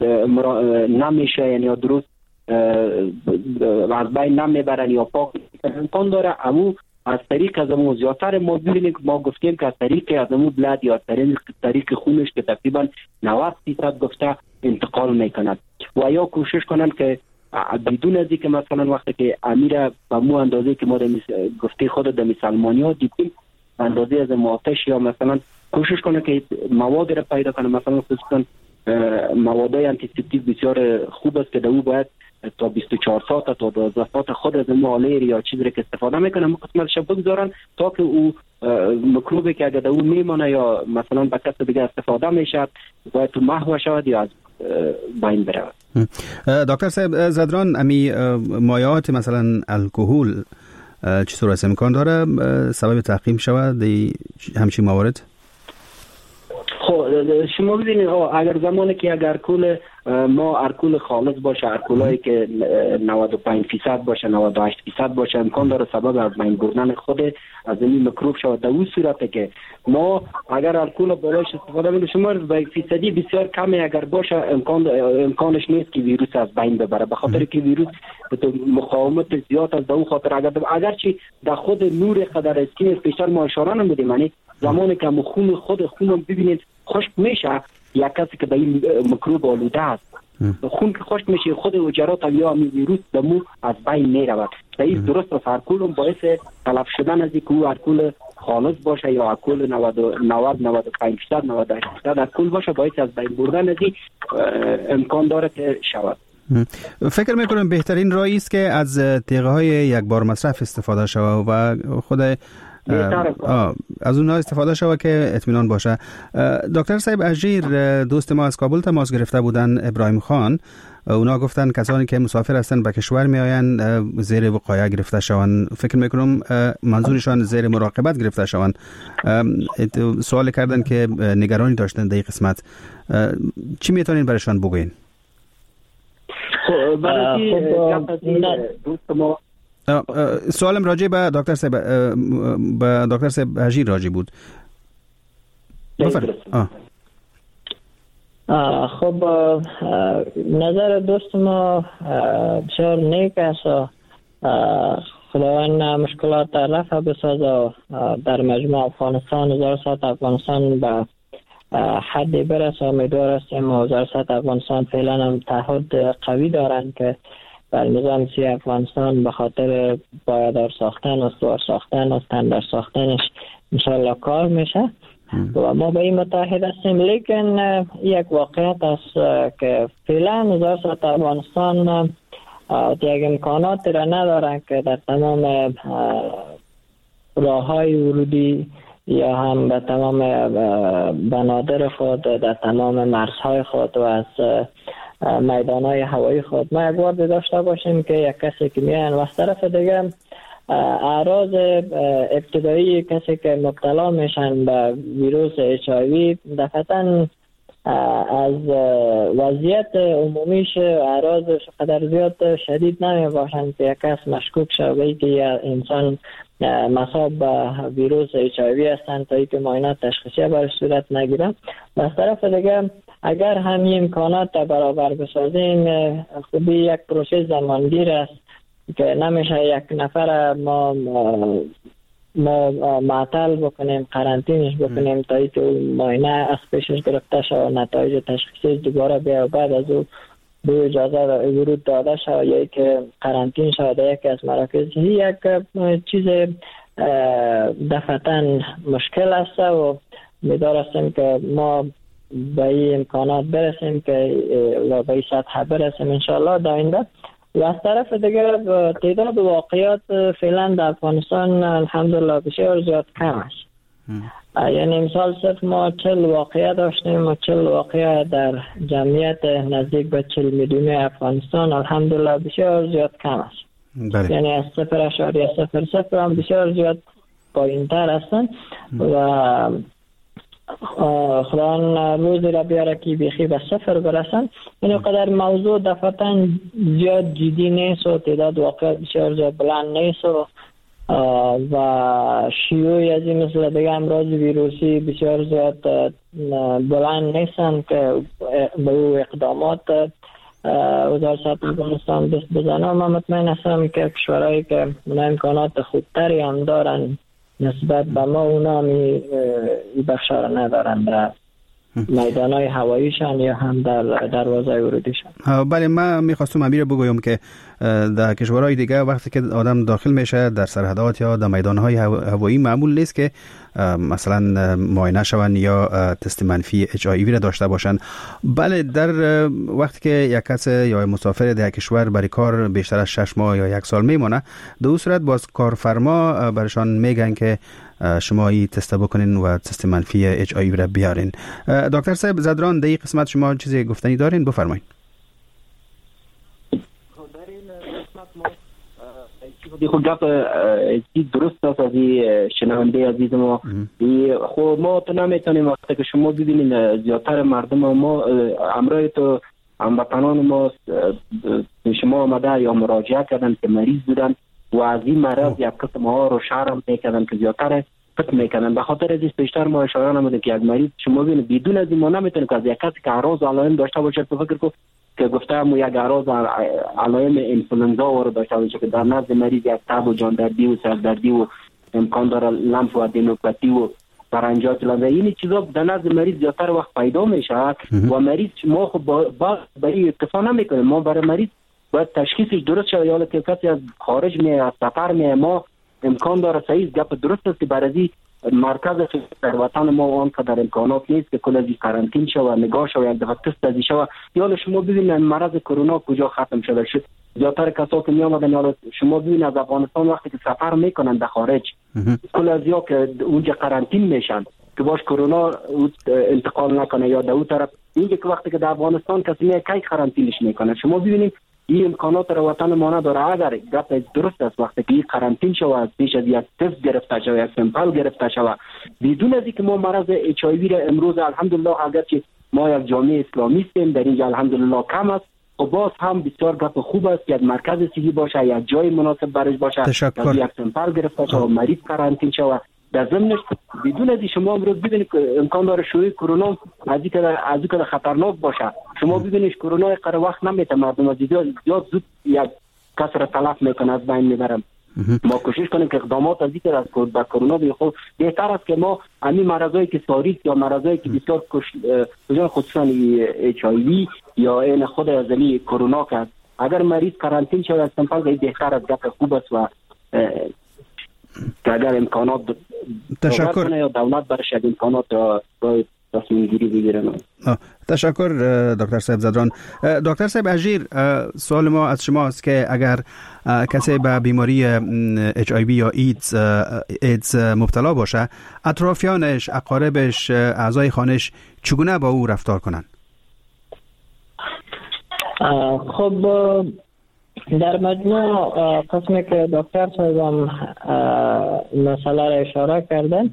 نمیشه یعنی یا درست از بین نمیبرن یا پاک امکان داره امو از طریق از امو زیادتر ما ببینیم که ما گفتیم که از طریق از امو بلد یا طریق, طریق خونش که تقریبا نود درصد گفته انتقال میکند و یا کوشش کنن که بدون از اینکه مثلا وقتی که امیر به مو اندازه که ما گفته خود در مسلمانی ها دیدیم اندازه از آتش یا مثلا کوشش کنه که مواد را پیدا کنه، مثلا خصوصا موادهای آنتیسپتیک بسیار خوب است که دو باید تا بیست و چهار ساعت تا دوازده ساعت خود از مالیر یا چیزی که استفاده میکنه قسمتش بگذارن تا که او میکروبی که اگر دو میمانه یا مثلا به کس دیگه استفاده میشه باید تو محو شود یا از بین برود. دکتر صاحب زدران امی مایعات مثلا الکل چطور است امکان داره سبب تعقیم شود دی همچین موارد؟ خب شما ببینید اگر زمانی که اگر الکل ما الکل خالص باشه، الکلایی که نود و پنج درصد باشه، نود و هشت درصد باشه، امکان داره سبب از بین بردن خود از این میکروب شود. در اون صورته که ما اگر الکل بالاش استفاده کنیم شما به فیصدی بسیار کمی اگر باشه امکان امکانش نیست که ویروس از بین ببره، به خاطر که ویروس مقاومت زیاد از دو خاطر اگر اگرچه در خود نور قدر اسکین پیشتر ما اشاره نمیدیم، یعنی زمانی که خون خود خونم ببینید خشک میشه، یک کسی که به این میکروب آلوده است خون که خشک میشه خود حجرات یا ویروس دمو از بین میرود. این درست است الکل باعث تلف شدن از اینکه او الکل خالص باشه یا الکل نود نود و پنج درصد نود و هشت درصد الکل باشه باعث از بین بردن از این امکان داره که شود. فکر میکنم بهترین راهی است که از تیغه های یک بار مصرف استفاده شود و خود آه از اونها استفاده شود که اطمینان باشه. دکتر صاحب اژیر دوست ما از کابل تماس گرفته بودن، ابراهیم خان، اونا گفتن کسانی که مسافر هستن به کشور میآیند زیر وقایه گرفته شوند. فکر میکنم منظورشان زیر مراقبت گرفته شوند. سوال کردن که نگرانی داشتن در این قسمت، چی میتونین برایشان بگوین؟ خب برای دوست ما سوالم راجع به دکتر صاحب به دکتر صاحب اژیر راجع بود. بفرمایید. خب نظر دوست ما بسیار نیک است، خداوند مشکلات رفع بسازه در مجموع افغانستان وزارت افغانستان به حدی برسه. امیدوار هستیم وزارت افغانستان فعلا هم تعهد قوی دارند که بر نظام سیاسی افغانستان به خاطر پایدار ساختن، استوار ساختن، استاندارد ساختنش انشاءالله کار میشه و ما به این متحد هستیم. لیکن یک واقعیت است که فعلا وزارت افغانستان یک امکانات را ندارن که در تمام راههای ورودی یا هم به تمام بنادر خود در تمام مرزهای خود و از میدانهای هوایی خود ما یک وارد داشته باشیم که یک کسی که میان و از طرف دیگه اعراض ابتدایی کسی که مبتلا میشن به ویروس اچ آی وی دفعتاً از وضعیت عمومیش اعراضش قدر زیاد شدید نمی باشند که یک کس مشکوک شده که یا انسان مصاب به ویروس اچ آی وی هستند تا اینکه معاینات تشخیصی برش صورت نگیرن. از طرف دیگه اگر همین امکانات برابر بسازیم خوبی یک پروسه زمانگیر است که نمیشه یک نفر ما ما معطل بکنیم، قرنطینش بکنیم تا اینکه معاینه از پیشش گرفته شود، نتایج تشخیصی دوباره بیا و بعد از او به اجازه ورود داده شود یا که قرنطین شود یکی از مراکز. یک چیز دفعتاً مشکل است و امیدوار هستیم که ما به این امکانات برسیم که و به این سطح برسیم انشاءالله در آینده. و از طرف دیگر تعداد واقعیات فعلا در افغانستان الحمدلله بسیار زیاد کم است. یعنی مثال صرف ما چهل واقعه داشتیم و چهل واقعه در جمعیت نزدیک به چهل میلیونی افغانستان الحمدلله بسیار زیاد کم است. بله. یعنی از صفر اشاریه صفر صفر هم بسیار زیاد پایین تر هستند و خداوند روزی را بیاره که بیخی به صفر برسن. این قدر موضوع دفعتاً زیاد جدی نیست و تعداد واقعیت بسیار زیاد بلند نیست و و شیوعی از این مثل دیگه امراض ویروسی بسیار زیاد بلند نیستن که به او اقدامات وزارت افغانستان دست بزنه. من مطمئن هستم که کشورهایی که امکانات خوبتری هم دارن نسبت به ما اونا می بخشا را ندارن در میدانهای هواییشان یا هم در دروازه ورودیشان. بله، من میخواستم امیر بگویم که در کشورهای دیگه وقتی که آدم داخل میشه در سرحدات یا در میدانهای هوایی معمول نیست که مثلا معاینه شون یا تست منفی اچ آی وی را داشته باشن. بله، در وقتی که یک کس یا مسافر در کشور برای کار بیشتر از شش ماه یا یک سال میمونه، در اون صورت باز کارفرما برشان میگن که شما این تست بکنین و تست منفی اچ آی وی را بیارین. دکتر صاحب زدران، در این قسمت شما چیزی گفتنی دارین؟ بفرمایید. در این قسمت ما خود گپ درست است از شنونده عزیز ما. خب ما تو نمیتونیم وقتی که شما ببینین زیادتر مردم ما امرای تو هموطنان ما شما آمده یا مراجعه کردن که مریض بودن و از این مرض یک قسم ها رو شرم میکردن که زیادتر فکر میکنن. به خاطر از این بیشتر ما اشاره نمودیم که یک مریض شما ببینید بدون از این ما نمیتونیم که از یک کسی که اعراض و علائم داشته باشه تو فکر کو که گفتم یک اعراض و علائم اینفلوئنزا رو داشته باشه که در نزد مریض یک تب و جان دردی و سر دردی و امکان داره لمف و ادنوپاتی و برنجات لنده، این چیزا در نزد مریض زیادتر وقت پیدا میشه و مریض ما خب با برای اکتفا نمیکنیم. ما برای مریض باید تشخیصش درست شد. یا که کسی از خارج می از سفر می ما امکان داره صحیح گپ درست است که برای مرکز در وطن ما آنقدر امکانات نیست که کل از قرنطینه شو و نگاه شو یک دفعه تست ازی شو. یا شما ببینید مرض کرونا کجا ختم شده شد. زیادتر کسایی که می آمدن یا شما ببینید از افغانستان وقتی که سفر میکنن در خارج کل از یا که اونجا قرنطینه میشن که باش کرونا انتقال نکنه یا در اون طرف اینجا که وقتی که در افغانستان کسی می کی قرنطینش میکنه. شما ببینید این امکانات را وطن ما نداره. اگر گپ درست است وقتی که قرنطینه شود پیش از یک تست گرفته شود یک سمپل گرفته شود بدون از اینکه ما مرض اچ آی وی را امروز الحمدلله اگرچه ما یک جامعه اسلامی هستیم در اینجا الحمدلله کم است و باز هم بسیار گپ خوب است که یک مرکز صحی باشه، یک جای مناسب برش باشه، یک سمپل گرفته شود مریض قرنطینه شود. در ضمنش بدون از شما امروز ببینید امکان داره شوی کرونا از اینکه از اینکه خطرناک باشه. شما ببینید کرونا قرار وقت نمیته مردم از زیاد زود یک کس را تلف میکنه از بین میبرم. ما کوشش کنیم که اقدامات از اینکه از با کرونا به خود بهتر است که ما همین مرضایی که ساریک یا مرضایی که بسیار کشنده خصوصا اچ آی وی یا این خود ازلی کرونا که اگر مریض قرنطینه شود از سمپل بهتر از گپ خوب است و که اگر امکانات تشکر یا دولت برش امکانات باید تصمیم گیری بگیرن. تشکر دکتر صاحب زدران. دکتر صاحب اژیر، سوال ما از شما است که اگر کسی به بیماری اچ آی وی یا ایدز ایدز مبتلا باشه اطرافیانش، اقاربش، اعضای خانش چگونه با او رفتار کنن؟ خب در مجموع قسمی که دکتر صاحبم مسئله را اشاره کردن،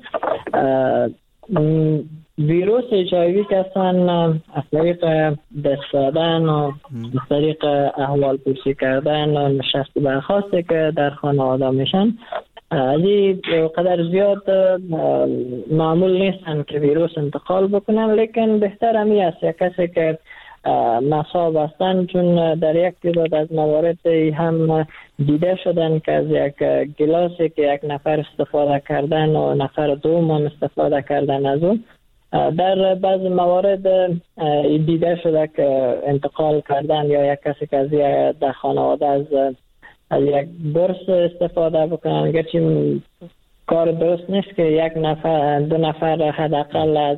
ویروس اچ آی وی که اصلا از طریق دست دادن و از طریق احوال پرسی کردن و نشست برخواسته که در خانواده میشن از این قدر زیاد معمول نیستن که ویروس انتقال بکنن، لیکن بهتر همی است یک کسی که مصاب هستند، چون در یک تعداد از موارد هم دیده شدن که از یک گلاسی که یک نفر استفاده کردن و نفر دوم هم استفاده کردن از اون در بعض موارد دیده شده که انتقال کردن یا یک کسی که از یک در خانواده از از یک برس استفاده بکنن، گرچه کار درست نیست که یک نفر دو نفر حداقل از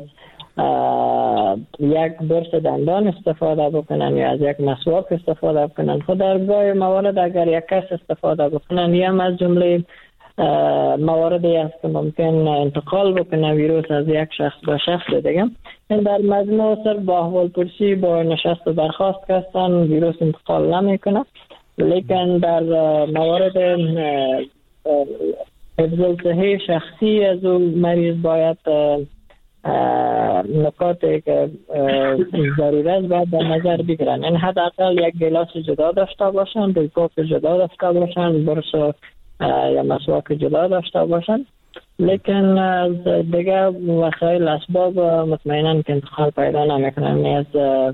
یک برس دندان استفاده بکنن یا از یک مسواک استفاده بکنن. خود در گاه موارد اگر یک کس استفاده بکنن یا هم از جمله مواردی است که ممکن انتقال بکنه ویروس از یک شخص به شخص دیگه. این در مجموع صرف با احوال پرسی با نشست و برخاست کردن ویروس انتقال نمیکنه، لیکن در موارد حفظ الصحه شخصی از اون مریض باید نکاتی که ضروری است باید در نظر بگیرن. این حداقل یک گلاس جدا داشته باشن، بالکوف جدا داشته باشن، برس یا مسواک جدا داشته باشن، لیکن از دیگه وسایل اسباب مطمئنا که انتقال پیدا نمیکنن، از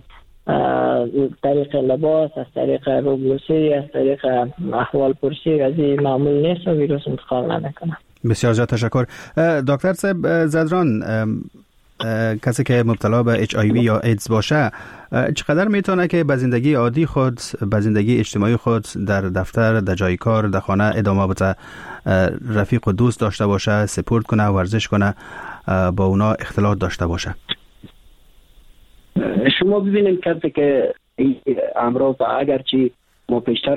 طریق لباس، از طریق روبوسی، از طریق احوال پرسی از این معمول نیست و ویروس انتقال نمیکنه. بسیار زیاد تشکر. دکتر صاحب زدران، کسی که مبتلا به اچ آی وی یا ایدز باشه چقدر میتونه که به زندگی عادی خود، به زندگی اجتماعی خود در دفتر، در جای کار، در خانه ادامه بده، رفیق و دوست داشته باشه، سپورت کنه، ورزش کنه، با اونا اختلاط داشته باشه؟ شما ببینید کسی که امراض اگرچه ما پیشتر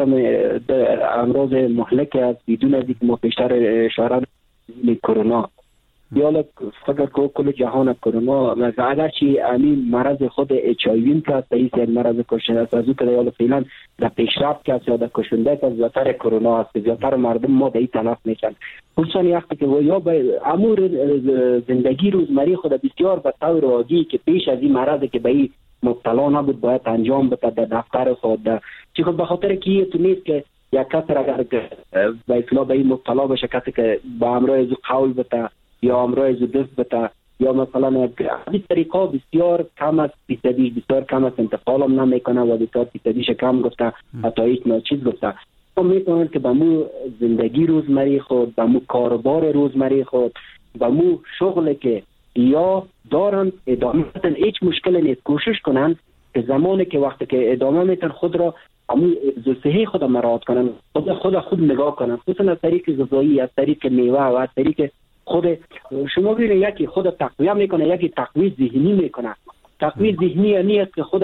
امراض مهلک است، بدون از اینکه ما پیشتر اشاره کرونا یا فکر کو کل جهان کرونا و اگرچه همین مرض خود اچ آی وی که است، یک مرض کشنده است، از او که یا فعلا در پیشرفت است یا در کشنده است، زیاتر کرونا است، زیاتر مردم ما به این تلف میشن. خصوصا وقتی که یا به امور زندگی روزمره خود بسیار به طور عادی که پیش از این مرض که به این مبتلا نبود باید انجام بده در دفتر خود، چی خود به خاطر که تو نیست که یک کس اگر به اصطلاح به این مبتلا بشه، کسی که با امراض قول بده یا امراض دست بده یا مثلا از این طریقا بسیار کم است، فیصدیش بسیار کم است، انتقال هم نمیکنه و بسیار فیصدیش کم گفته، حتی هیچ ناچیز گفته. ما میتونیم که به مو زندگی روزمره خود، به مو کاربار روزمره خود، به مو شغلی که یا دارن ادامه میتن، هیچ مشکل نیست، کوشش کنن که زمانی که وقتی که ادامه میتن خود را همون صحی خود مراعات کنن، خود خود خود نگاه کنن، خصوصا از طریق غذایی، از طریق میوه و از طریق خود شما ببینید یکی خود تقویه میکنه، یکی تقویه ذهنی میکنه. تقویه ذهنی یعنی است که خود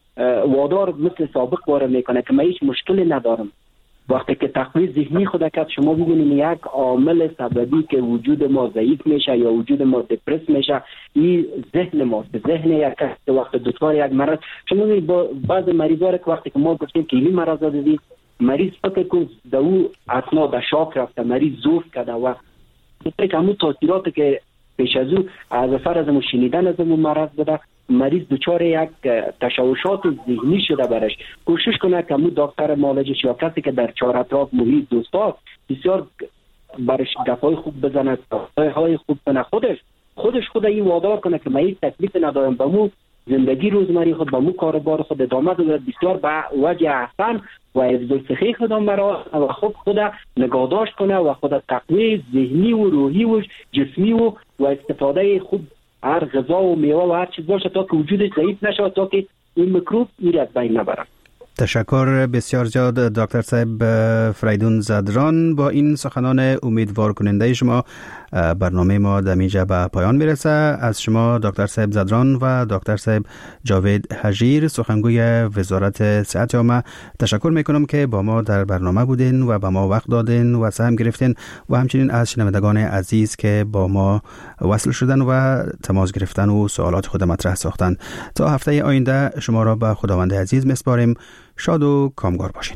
وادار مثل سابق واره میکنه که من هیچ مشکلی ندارم. وقتی که تقویه ذهنی خود کرد، شما ببینید یک عامل سببی که وجود ما ضعیف میشه یا وجود ما دپرس میشه، این ذهن ماست. ذهن یک کس وقت دچار یک مرض، شما ببینید با بعض مریضا که وقتی که ما گفتیم که این مرض دارید، مریض فکر کن در او اثنا در شاک رفته، مریض زوف کرده و فکر همون تاثیراتی که پیش از او از اثر از مو شنیدن از مو مرض بده، مریض دچار یک تشوشات ذهنی شده برش. کوشش کنه که مو دکتر معالجش یا کسی که در چهار اطراف محیط دوستاست بسیار برش گپای خوب بزنه، های خوب کنه، خودش خودش خود این وادار کنه که من هیچ تکلیف ندارم، به مو زندگی روزمره خود، به مو کاربار خود ادامه بده، بسیار به وجه احسن و حفظ صحی خود مرا و خود خود نگهداشت کنه و خود تقویه ذهنی و روحی و جسمی و و استفاده خوب هر غذا و میوه و هر چیز باشه تا که وجودش ضعیف نشه، تا که این میکروب این از بین نبره. تشکر بسیار زیاد دکتر صاحب فریدون زدران. با این سخنان امیدوار کننده شما برنامه ما دمیجه به پایان میرسه. از شما دکتر صاحب زدران و دکتر صاحب جاوید حجیر سخنگوی وزارت صحت عامه تشکر میکنم که با ما در برنامه بودین و با ما وقت دادین و سهم گرفتین و همچنین از شنوندگان عزیز که با ما وصل شدن و تماس گرفتن و سوالات خود مطرح ساختن. تا هفته آینده شما را به خداوند عزیز میسپاریم. شاد و کامگار باشین.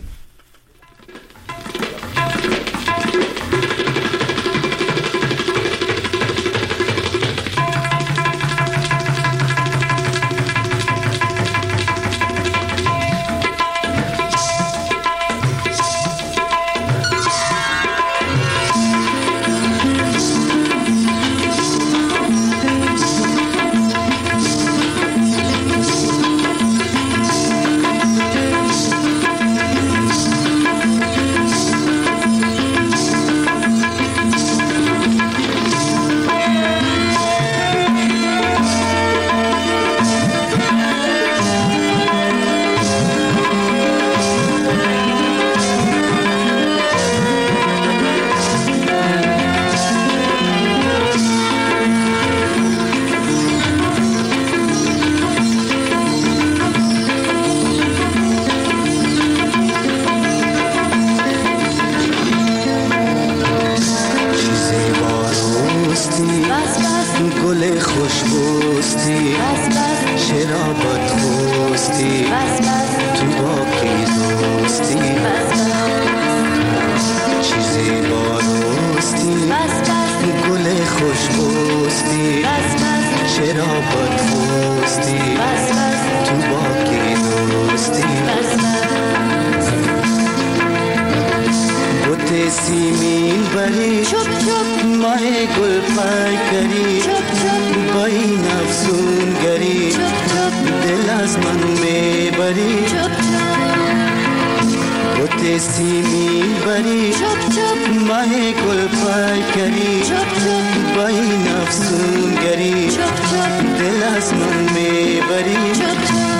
سیمی بری ماه گل پیکری با این افسون گری دل از من میبری